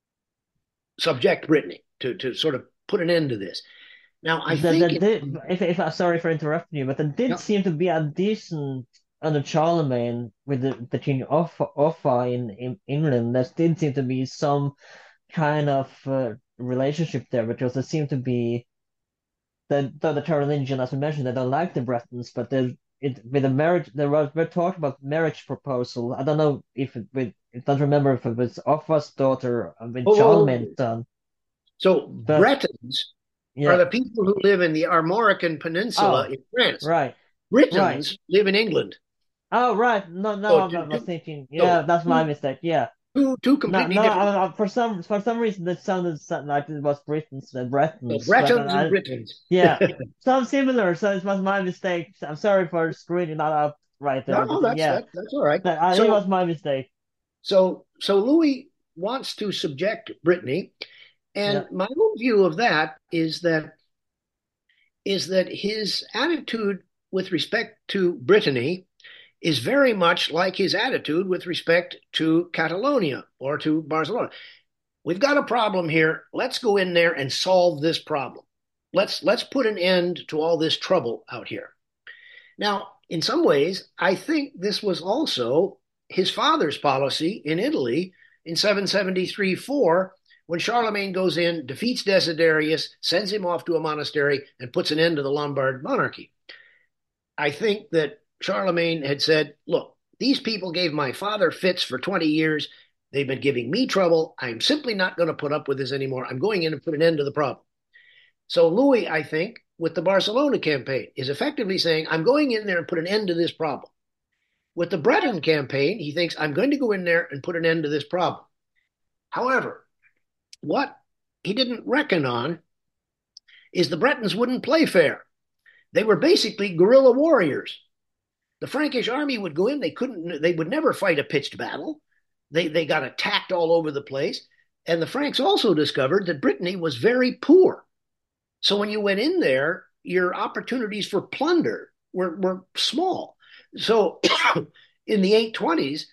subject Brittany to sort of put an end to this. Now, I think That did, if I sorry for interrupting you, but there did yeah, seem to be a decent under Charlemagne with the King Offa in England. There did seem to be some kind of relationship there because there seemed to be the Carolingian, as we mentioned, they don't like the Bretons, but with the marriage there was we talked about marriage proposal. I don't know if I don't remember if it was Offa's daughter with oh, Charlemagne's son, so but Bretons are yeah. the people who live in the Armorican Peninsula Oh, in France. right. Right. Britons live in England. Oh, right. No, no, So, I was thinking. so Yeah, that's my mistake. Yeah. two No, completely no. different. For some reason, it sounded like it was Britons and Bretons, but Bretons and Britons. yeah, sounds similar. So it was my mistake. I'm sorry for screwing that up right there, No, but that's yeah, that's all right. it was my mistake. So Louis wants to subject Brittany, Yeah. and my own view of that is that his attitude with respect to Brittany is very much like his attitude with respect to Catalonia or to Barcelona. We've got a problem here. Let's go in there and solve this problem. Let's put an end to all this trouble out here. Now, in some ways, I think this was also his father's policy in Italy in 773-4, when Charlemagne goes in, defeats Desiderius, sends him off to a monastery, and puts an end to the Lombard monarchy. I think that Charlemagne had said, look, these people gave my father fits for 20 years. They've been giving me trouble. I'm simply not going to put up with this anymore. I'm going in and put an end to the problem. So Louis, I think, with the Barcelona campaign, is effectively saying, I'm going in there and put an end to this problem. With the Breton campaign, he thinks, I'm going to go in there and put an end to this problem. However, what he didn't reckon on is the Bretons wouldn't play fair. They were basically guerrilla warriors. The Frankish army would go in, they would never fight a pitched battle. They got attacked all over the place. And the Franks also discovered that Brittany was very poor. So when you went in there, your opportunities for plunder were small. So in the 820s,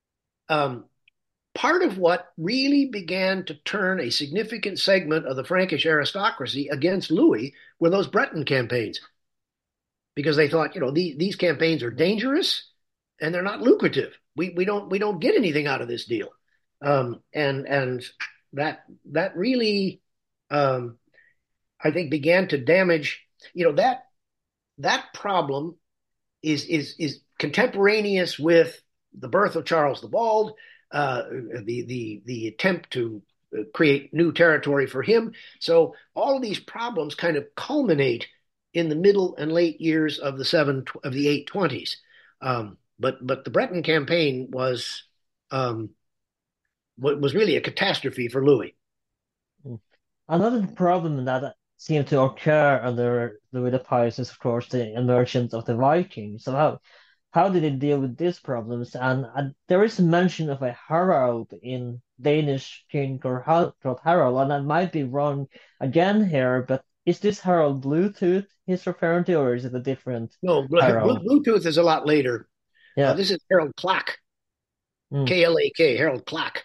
part of what really began to turn a significant segment of the Frankish aristocracy against Louis were those Breton campaigns, because they thought, these campaigns are dangerous and they're not lucrative. We don't get anything out of this deal, and that really, I think, began to damage. That problem is contemporaneous with the birth of Charles the Bald, the attempt to create new territory for him. So all of these problems kind of culminate in the middle and late years of the 820s. But the Breton campaign was really a catastrophe for Louis. Another problem that seemed to occur under Louis the Pious is, of course, the emergence of the Vikings. So how did they deal with these problems? And there is a mention of a Harald in Danish king called Harald, and I might be wrong again here, but is this Harald Bluetooth he's referring to, or is it a different No, Harald? Bluetooth is a lot later. Yeah. This is Harold Clack, Mm. Klak, Harold Clack.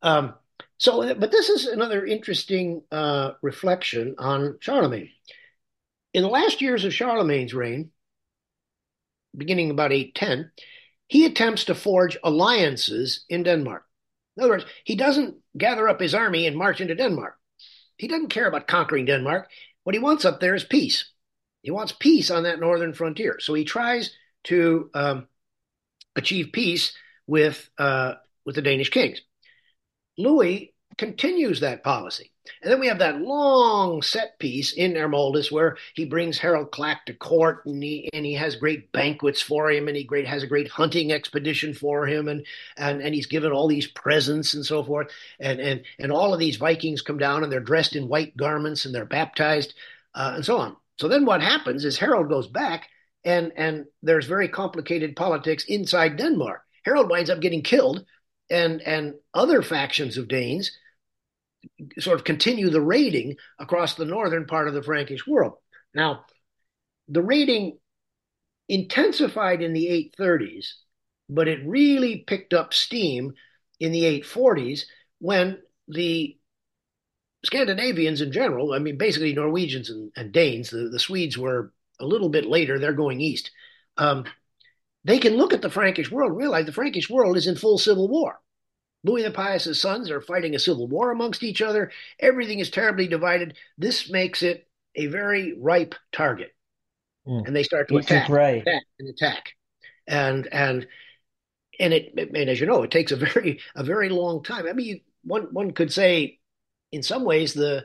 But this is another interesting reflection on Charlemagne. In the last years of Charlemagne's reign, beginning about 810, he attempts to forge alliances in Denmark. In other words, he doesn't gather up his army and march into Denmark. He doesn't care about conquering Denmark. What he wants up there is peace. He wants peace on that northern frontier. So he tries to achieve peace with the Danish kings. Louis continues that policy. And then we have that long set piece in Ermoldus where he brings Harold Clack to court, and he has great banquets for him, and he has a great hunting expedition for him, and he's given all these presents and so forth. And all of these Vikings come down, and they're dressed in white garments, and they're baptized, and so on. So then what happens is Harold goes back, and there's very complicated politics inside Denmark. Harold winds up getting killed, and other factions of Danes sort of continue the raiding across the northern part of the Frankish world. Now, the raiding intensified in the 830s, but it really picked up steam in the 840s when the Scandinavians in general, I mean, basically Norwegians and Danes, the Swedes were a little bit later, they're going east. They can look at the Frankish world and realize the Frankish world is in full civil war. Louis the Pious's sons are fighting a civil war amongst each other. Everything is terribly divided. This makes it a very ripe target. And they start to attack. And as you know, it takes a very long time. I mean, one could say, in some ways, the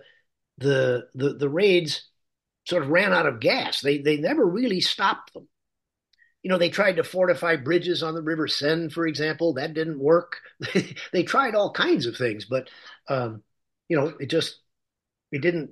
raids sort of ran out of gas. They never really stopped them. They tried to fortify bridges on the River Seine, for example. That didn't work. They tried all kinds of things, but it didn't.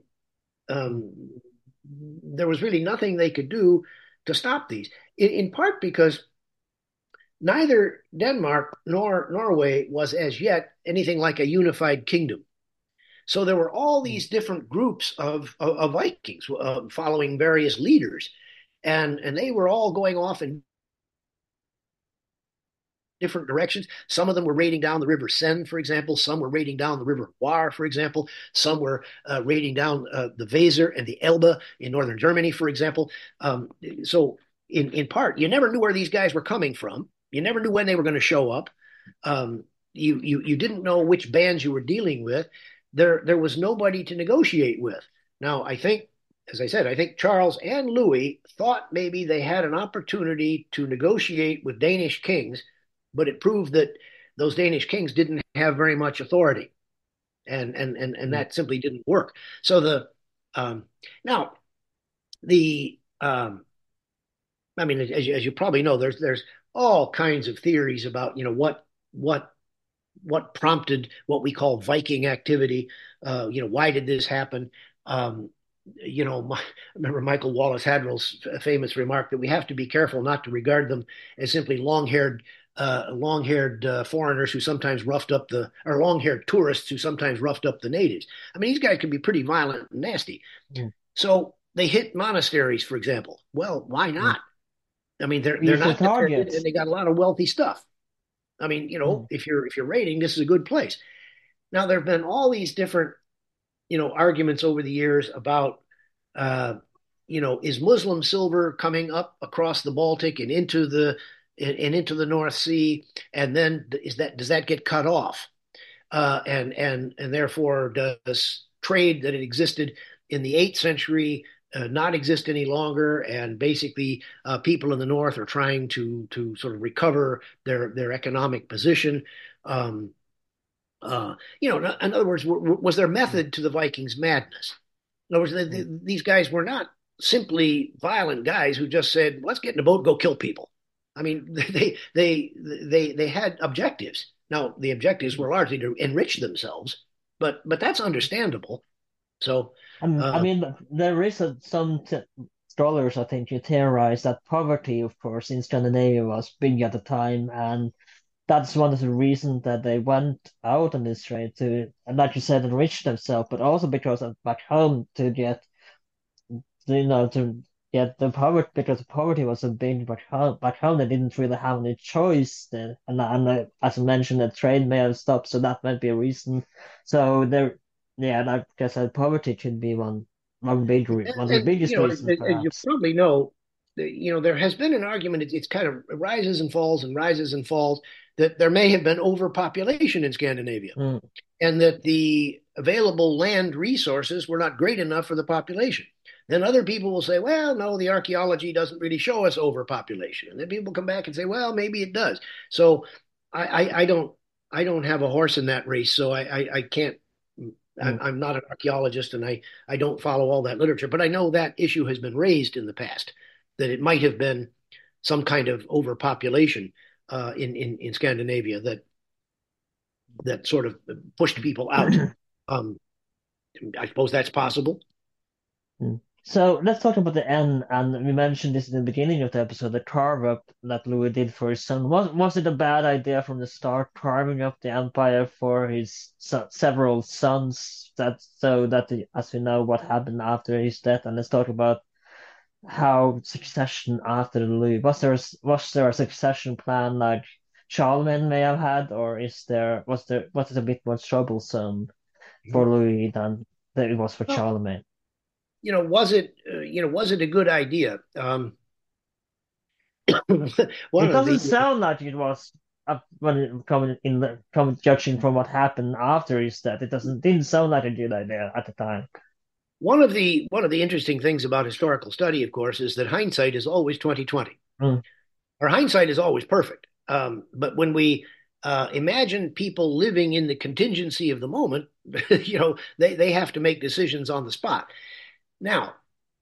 There was really nothing they could do to stop these. In part because neither Denmark nor Norway was as yet anything like a unified kingdom. So there were all these different groups of Vikings following various leaders, and they were all going off in different directions. Some of them were raiding down the River Seine, for example. Some were raiding down the River Loire, for example. Some were raiding down the Weser and the Elbe in northern Germany, for example. So in part, you never knew where these guys were coming from. You never knew when they were going to show up. You didn't know which bands you were dealing with. There was nobody to negotiate with. Now, I think, as I said, I think Charles and Louis thought maybe they had an opportunity to negotiate with Danish kings, but it proved that those Danish kings didn't have very much authority, and that simply didn't work. So now the I mean, as you probably know, there's all kinds of theories about what prompted what we call Viking activity. Why did this happen? I remember Michael Wallace Hadrian's famous remark that we have to be careful not to regard them as simply long-haired foreigners who sometimes or long-haired tourists who sometimes roughed up the natives. I mean, these guys can be pretty violent and nasty. Mm. So they hit monasteries, for example. Well, why not? I mean, they're not targets, and they got a lot of wealthy stuff. I mean, if you're raiding, this is a good place. Now, there have been all these different, arguments over the years about, is Muslim silver coming up across the Baltic and into the North Sea, and then does that get cut off, and therefore does trade that had existed in the 8th century not exist any longer, and basically people in the North are trying to sort of recover their economic position. In other words, was their method to the Vikings madness? In other words, these guys were not simply violent guys who just said, "Let's get in a boat, go kill people." I mean, they had objectives. Now, the objectives were largely to enrich themselves, but that's understandable. So, I mean, there is some scholars, I think, who theorize that poverty, of course, in Scandinavia was big at the time, and that's one of the reasons that they went out on this trade to, like you said, enrich themselves, but also because of back home to get, to get the poverty, because the poverty was so big back home, they didn't really have any choice. And as I mentioned, the trade may have stopped, so that might be a reason. So there. Yeah, like I said, poverty could be one of the biggest reasons. You probably know, there has been an argument. It's kind of rises and falls that there may have been overpopulation in Scandinavia, and that the available land resources were not great enough for the population. Then other people will say, well, no, the archaeology doesn't really show us overpopulation. And then people come back and say, well, maybe it does. So I don't have a horse in that race, so I can't. I'm not an archaeologist, and I don't follow all that literature, but I know that issue has been raised in the past, that it might have been some kind of overpopulation in Scandinavia that sort of pushed people out. I suppose that's possible. So let's talk about the end, and we mentioned this in the beginning of the episode, the carve up that Louis did for his son. Was it a bad idea from the start, carving up the empire for his several sons, as we know what happened after his death? And let's talk about how succession after Louis. Was there a succession plan like Charlemagne may have had, or was it a bit more troublesome for Louis than it was for Charlemagne? Was it a good idea? It doesn't sound like it was judging from what happened after his death. Didn't sound like a good idea at the time. One of the interesting things about historical study, of course, is that hindsight is always 20/20. Or hindsight is always perfect. But when we imagine people living in the contingency of the moment, they have to make decisions on the spot. Now,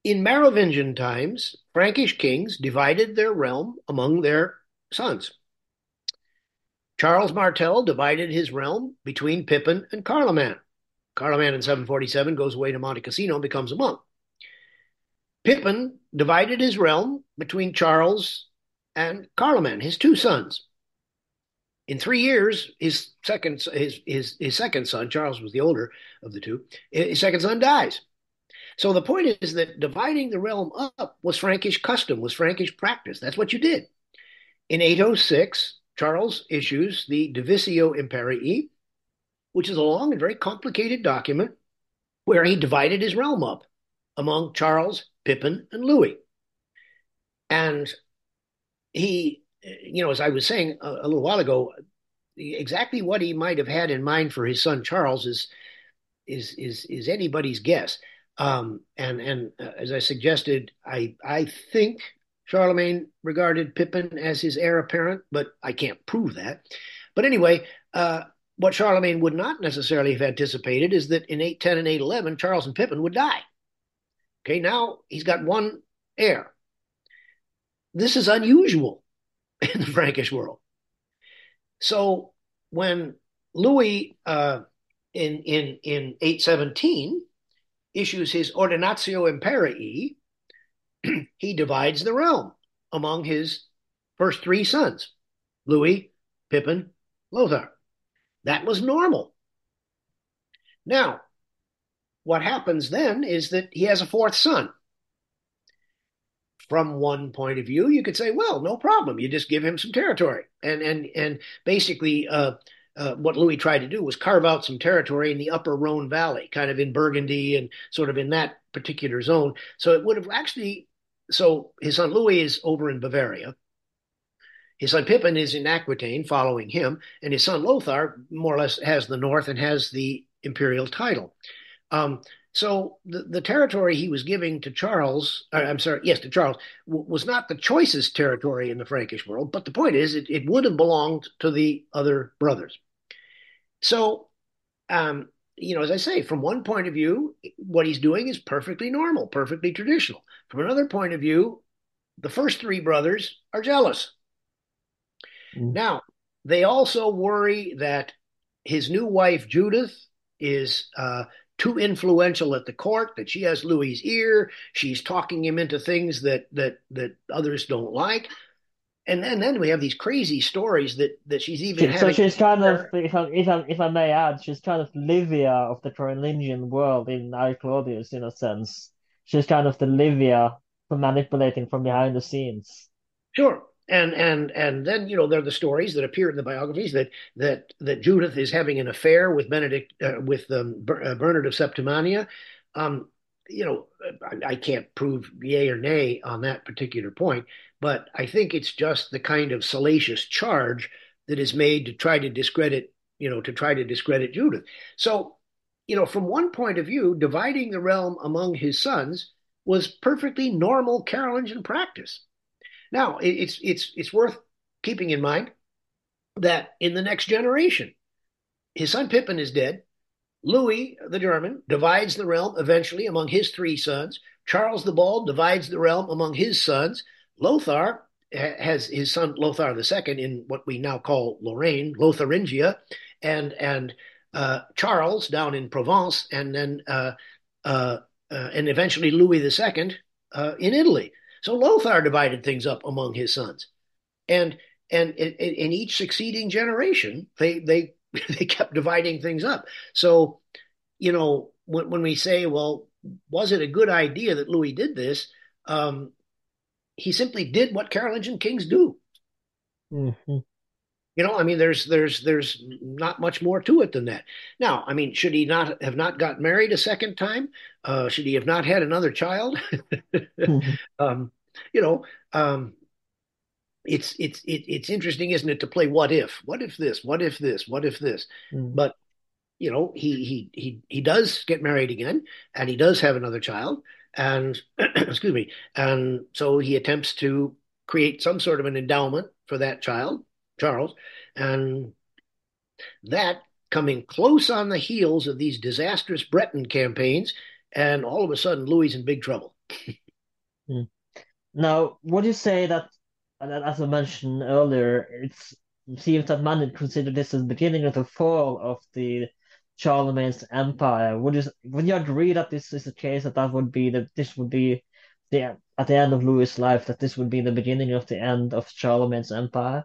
In Merovingian times, Frankish kings divided their realm among their sons. Charles Martel divided his realm between Pippin and Carloman. Carloman in 747 goes away to Monte Cassino and becomes a monk. Pippin divided his realm between Charles and Carloman, his two sons. In 3 years, his second son, Charles was the older of the two, his second son dies. So the point is that dividing the realm up was Frankish custom, was Frankish practice. That's what you did. In 806, Charles issues the Divisio Imperii, which is a long and very complicated document where he divided his realm up among Charles, Pippin, and Louis. And he, as I was saying a little while ago, exactly what he might have had in mind for his son Charles is anybody's guess. And as I suggested, I think Charlemagne regarded Pippin as his heir apparent, but I can't prove that. But anyway, what Charlemagne would not necessarily have anticipated is that in 810 and 811, Charles and Pippin would die. Okay, now he's got one heir. This is unusual in the Frankish world. So when Louis in 817 issues his Ordinatio Imperii, he divides the realm among his first three sons, Louis, Pippin, Lothar. That was normal. Now, what happens then is that he has a fourth son. From one point of view, you could say, well, no problem. You just give him some territory. And basically, what Louis tried to do was carve out some territory in the upper Rhone Valley, kind of in Burgundy and sort of in that particular zone. So it would have actually, so his son Louis is over in Bavaria. His son Pippin is in Aquitaine following him, and his son Lothar more or less has the north and has the imperial title. So the territory he was giving to Charles, to Charles, was not the choicest territory in the Frankish world, but the point is it would have belonged to the other brothers. So, as I say, from one point of view, what he's doing is perfectly normal, perfectly traditional. From another point of view, the first three brothers are jealous. Now, they also worry that his new wife, Judith, is too influential at the court, that she has Louis's ear. She's talking him into things that others don't like. And then we have these crazy stories that she's even having. So she's kind of, if I may add, she's kind of Livia of the Carolingian world in I, Claudius, in a sense. She's kind of the Livia for manipulating from behind the scenes. Sure. And then there are the stories that appear in the biographies that Judith is having an affair with Bernard of Septimania. I can't prove yay or nay on that particular point, but I think it's just the kind of salacious charge that is made to try to discredit Judith. So, from one point of view, dividing the realm among his sons was perfectly normal Carolingian practice. Now, it's worth keeping in mind that in the next generation, his son Pippin is dead. Louis, the German, divides the realm eventually among his three sons. Charles the Bald divides the realm among his sons. Lothar has his son Lothar II in what we now call Lorraine, Lotharingia, and Charles down in Provence, and then and eventually Louis II in Italy. So Lothar divided things up among his sons, and in each succeeding generation, they kept dividing things up. So, when we say, well, was it a good idea that Louis did this? He simply did what Carolingian kings do. Mm-hmm. There's not much more to it than that. Now, should he not have got married a second time? Should he have not had another child? It's interesting, isn't it, to play what if? What if this? What if this? What if this? But he does get married again, and he does have another child, and excuse me, and so he attempts to create some sort of an endowment for that child, Charles, and that coming close on the heels of these disastrous Breton campaigns, and all of a sudden Louis is in big trouble. Hmm. Now, would you say that, as I mentioned earlier, it seems that many consider this as the beginning of the fall of the Charlemagne's empire? Would you agree that this is the case, that this would be the at the end of Louis' life, that this would be the beginning of the end of Charlemagne's empire?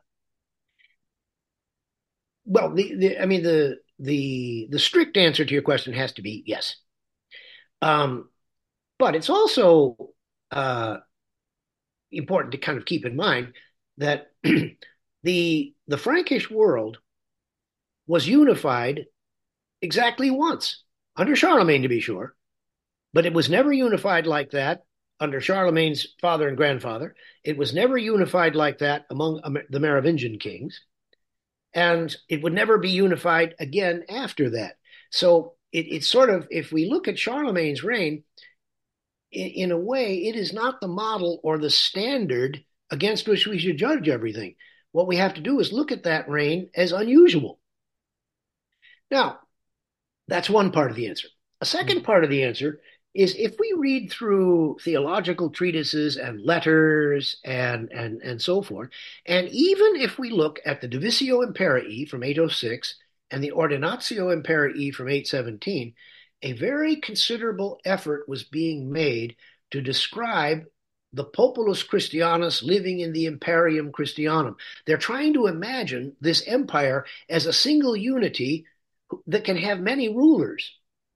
Well, I mean, the strict answer to your question has to be yes. Um, but it's also uh, important to kind of keep in mind that the Frankish world was unified exactly once under Charlemagne, to be sure, but it was never unified like that under Charlemagne's father and grandfather. It was never unified like that among the Merovingian kings, and it would never be unified again after that. So it's sort of, if we look at Charlemagne's reign, in a way, it is not the model or the standard against which we should judge everything. What we have to do is look at that reign as unusual. Now, that's one part of the answer. A second part of the answer is, if we read through theological treatises and letters and so forth, and even if we look at the Divisio Imperii from 806 and the Ordinatio Imperii from 817, a very considerable effort was being made to describe the Populus Christianus living in the Imperium Christianum. They're trying to imagine this empire as a single unity that can have many rulers.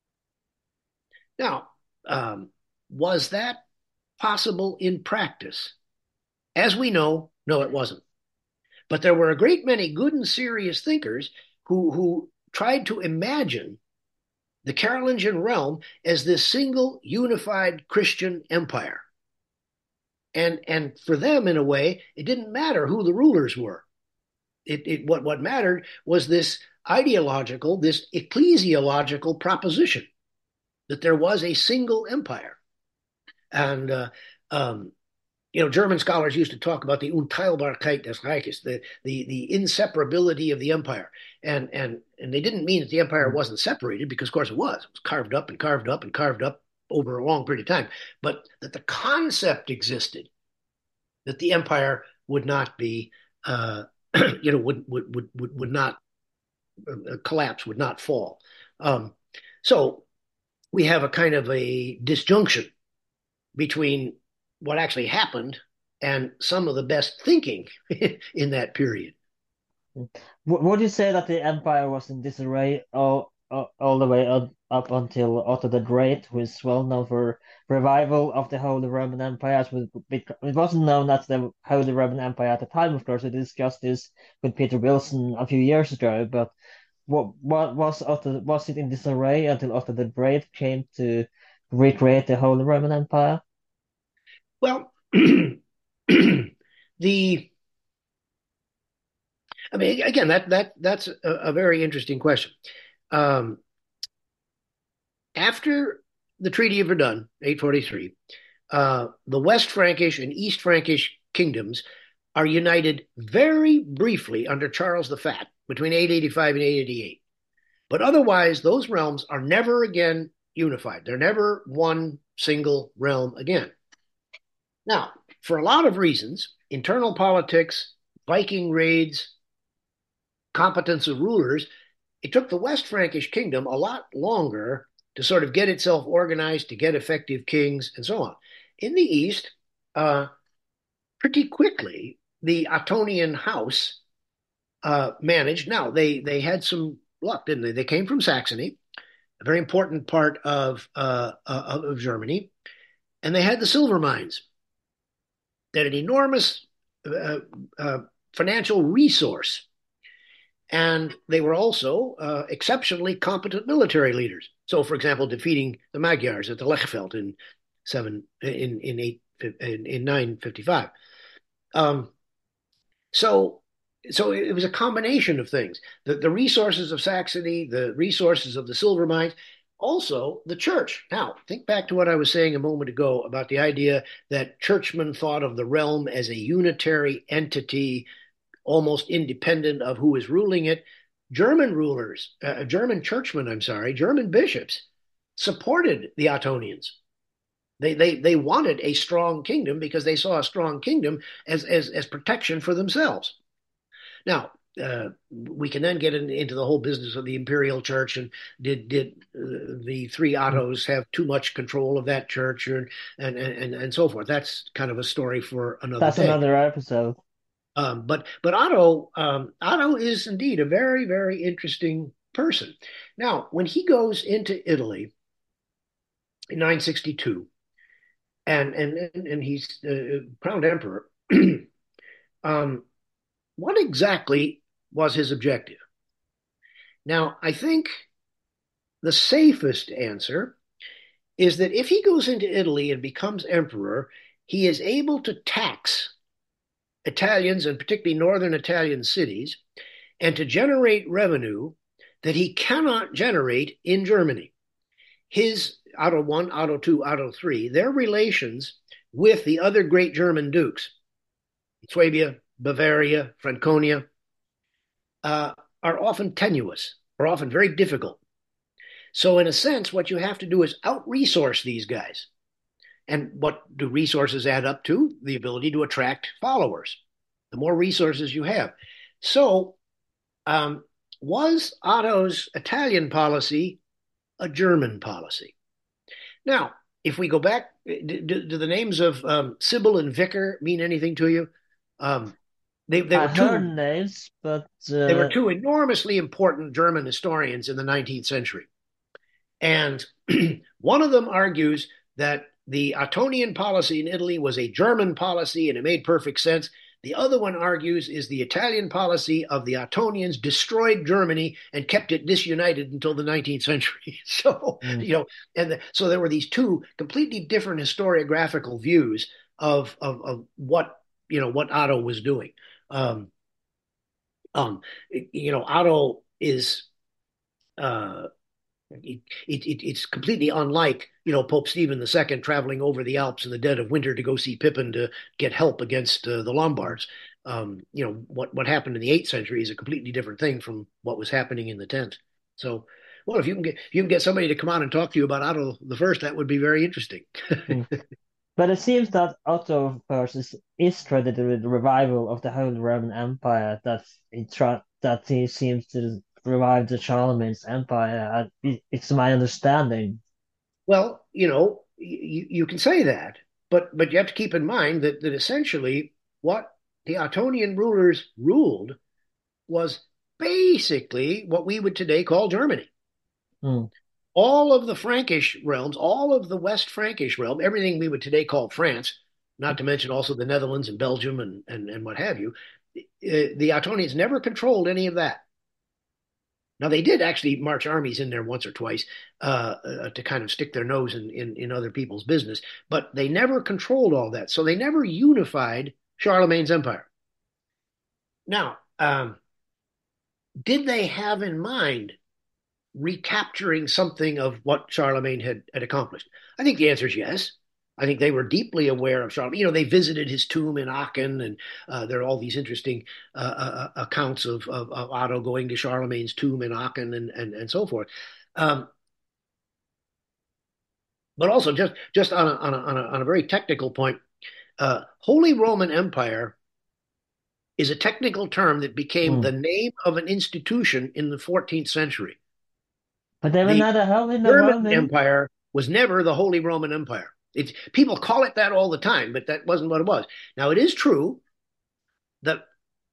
Now, was that possible in practice? As we know, no, it wasn't. But there were a great many good and serious thinkers who tried to imagine the Carolingian realm as this single unified Christian empire. And for them, in a way, it didn't matter who the rulers were. What mattered was this ideological, this ecclesiological proposition that there was a single empire. And German scholars used to talk about the Unteilbarkeit des Reiches, the inseparability of the empire, and they didn't mean that the empire wasn't separated, because of course it was. It was carved up and carved up and carved up over a long period of time, but that the concept existed that the empire would not be, would not collapse, would not fall. So we have a kind of a disjunction between what actually happened and some of the best thinking in that period. Would you say that the empire was in disarray all the way up until Otto the Great, who is well known for revival of the Holy Roman Empire? It wasn't known as the Holy Roman Empire at the time, of course. We discussed this with Peter Wilson a few years ago, but what was Otto? Was it in disarray until Otto the Great came to recreate the Holy Roman Empire? Well, again, that's a very interesting question. After the Treaty of Verdun, 843, the West Frankish and East Frankish kingdoms are united very briefly under Charles the Fat between 885 and 888. But otherwise, those realms are never again unified. They're never one single realm again. Now, for a lot of reasons, internal politics, Viking raids, competence of rulers, it took the West Frankish kingdom a lot longer to sort of get itself organized, to get effective kings, and so on. In the East, pretty quickly, the Ottonian house managed. Now, they had some luck, didn't they? They came from Saxony, a very important part of Germany, and they had the silver mines. They had an enormous financial resource, and they were also exceptionally competent military leaders. So, for example, defeating the Magyars at the Lechfeld in 955. So it was a combination of things: the resources of Saxony, the resources of the silver mines, also the church. Now, think back to what I was saying a moment ago about the idea that churchmen thought of the realm as a unitary entity, almost independent of who is ruling it. German rulers, German churchmen, German bishops supported the Ottonians. They wanted a strong kingdom because they saw a strong kingdom as protection for themselves. Now, we can then get into the whole business of the imperial church and did the three Ottos have too much control of that church and so forth. That's kind of a story for another That's day. another episode. But Otto is indeed a very, very interesting person. Now, when he goes into Italy in 962, and he's crowned emperor, what exactly was his objective? Now, I think the safest answer is that if he goes into Italy and becomes emperor, he is able to tax Italians and particularly northern Italian cities and to generate revenue that he cannot generate in Germany. His Otto I, Otto II, Otto III, their relations with the other great German dukes, Swabia, Bavaria, Franconia, are often tenuous or often very difficult. So in a sense, what you have to do is out-resource these guys. And what do resources add up to? The ability to attract followers. The more resources you have. So was Otto's Italian policy a German policy? Now, if we go back, do the names of Sybil and Vicar mean anything to you? They were heard names, but they were two enormously important German historians in the 19th century. And one of them argues that the Ottonian policy in Italy was a German policy and it made perfect sense. The other one argues is the Italian policy of the Ottonians destroyed Germany and kept it disunited until the 19th century. So, so there were these two completely different historiographical views of what Otto was doing. Otto is it's completely unlike Pope Stephen II traveling over the Alps in the dead of winter to go see Pippin to get help against the Lombards. What happened in the 8th century is a completely different thing from what was happening in the 10th. So, well, if you can get somebody to come on and talk to you about Otto the First, that would be very interesting. But it seems that Otto First is credited with the revival of the Holy Roman Empire. That he seems to revive the Charlemagne's empire. It's my understanding. Well, you can say that, but you have to keep in mind that essentially what the Ottonian rulers ruled was basically what we would today call Germany. All of the Frankish realms, all of the West Frankish realm, everything we would today call France, not to mention also the Netherlands and Belgium and what have you, the Ottonians never controlled any of that. Now, they did actually march armies in there once or twice to kind of stick their nose in other people's business, but they never controlled all that. So they never unified Charlemagne's empire. Now, did they have in mind recapturing something of what Charlemagne had accomplished? I think the answer is yes. I think they were deeply aware of Charlemagne. They visited his tomb in Aachen, and there are all these interesting accounts of Otto going to Charlemagne's tomb in Aachen and so forth. But also, just on a very technical point, Holy Roman Empire is a technical term that became the name of an institution in the 14th century. But they were not a Holy Roman Empire was never the Holy Roman Empire. People call it that all the time, but that wasn't what it was. Now, it is true that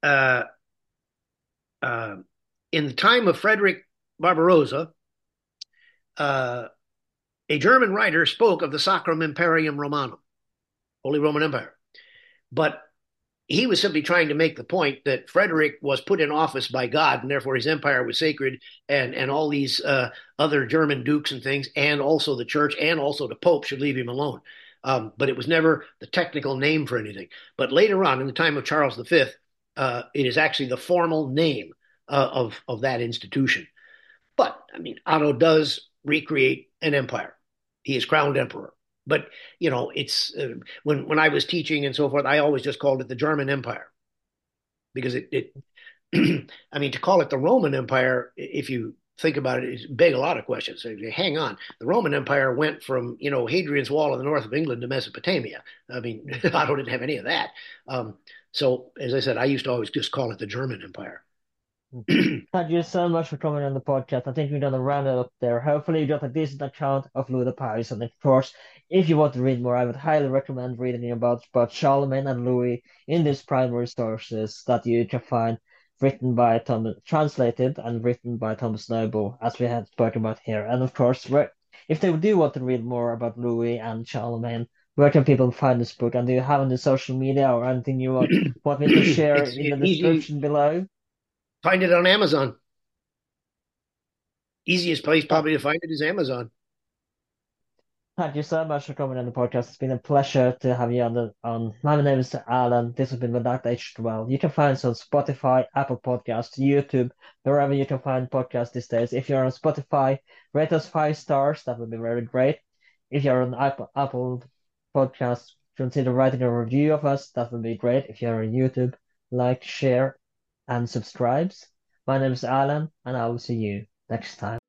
in the time of Frederick Barbarossa, a German writer spoke of the Sacrum Imperium Romanum, Holy Roman Empire. But he was simply trying to make the point that Frederick was put in office by God, and therefore his empire was sacred, and all these other German dukes and things, and also the church, and also the Pope should leave him alone. But it was never the technical name for anything. But later on, in the time of Charles V, it is actually the formal name of that institution. But, I mean, Otto does recreate an empire. He is crowned emperor. But, it's when I was teaching and so forth, I always just called it the German Empire. Because it I mean, to call it the Roman Empire, if you think about it, beg a lot of questions. So hang on. The Roman Empire went from, Hadrian's Wall in the north of England to Mesopotamia. I mean, I didn't have any of that. So, as I said, I used to always just call it the German Empire. Thank you so much for coming on the podcast. I think we're going to round it up there. Hopefully you got a decent account of Louis the Pious. And of course, if you want to read more, I would highly recommend reading about Charlemagne and Louis in these primary sources that you can find translated and written by Thomas Noble, as we had spoken about here. And of course, if they do want to read more about Louis and Charlemagne, where can people find this book? And do you have any social media or anything you want me to share in the description below? Find it on Amazon. Easiest place probably to find it is Amazon. Thank you so much for coming on the podcast. It's been a pleasure to have you on. My name is Alan. This has been Without H12. You can find us on Spotify, Apple Podcasts, YouTube, wherever you can find podcasts these days. If you're on Spotify, rate us 5 stars. That would be very great. If you're on Apple Podcasts, consider writing a review of us. That would be great. If you're on YouTube, like, share, and subscribes. My name is Alan, and I will see you next time.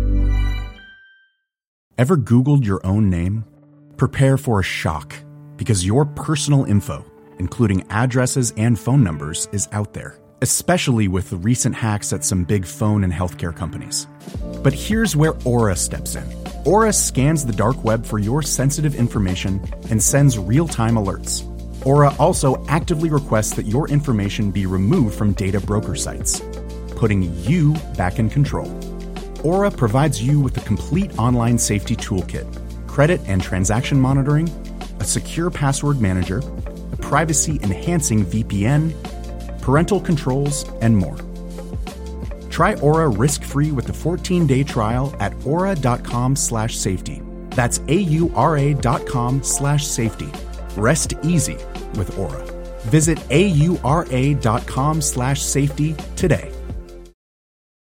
Ever Googled your own name? Prepare for a shock, because your personal info, including addresses and phone numbers, is out there, especially with the recent hacks at some big phone and healthcare companies. But here's where Aura steps in. Aura scans the dark web for your sensitive information and sends real-time alerts. Aura also actively requests that your information be removed from data broker sites, putting you back in control. Aura provides you with a complete online safety toolkit, credit and transaction monitoring, a secure password manager, a privacy-enhancing VPN, parental controls, and more. Try Aura risk-free with a 14-day trial at aura.com/safety. That's AURA.com/safety. Rest easy with Aura. Visit AURA.com/safety today.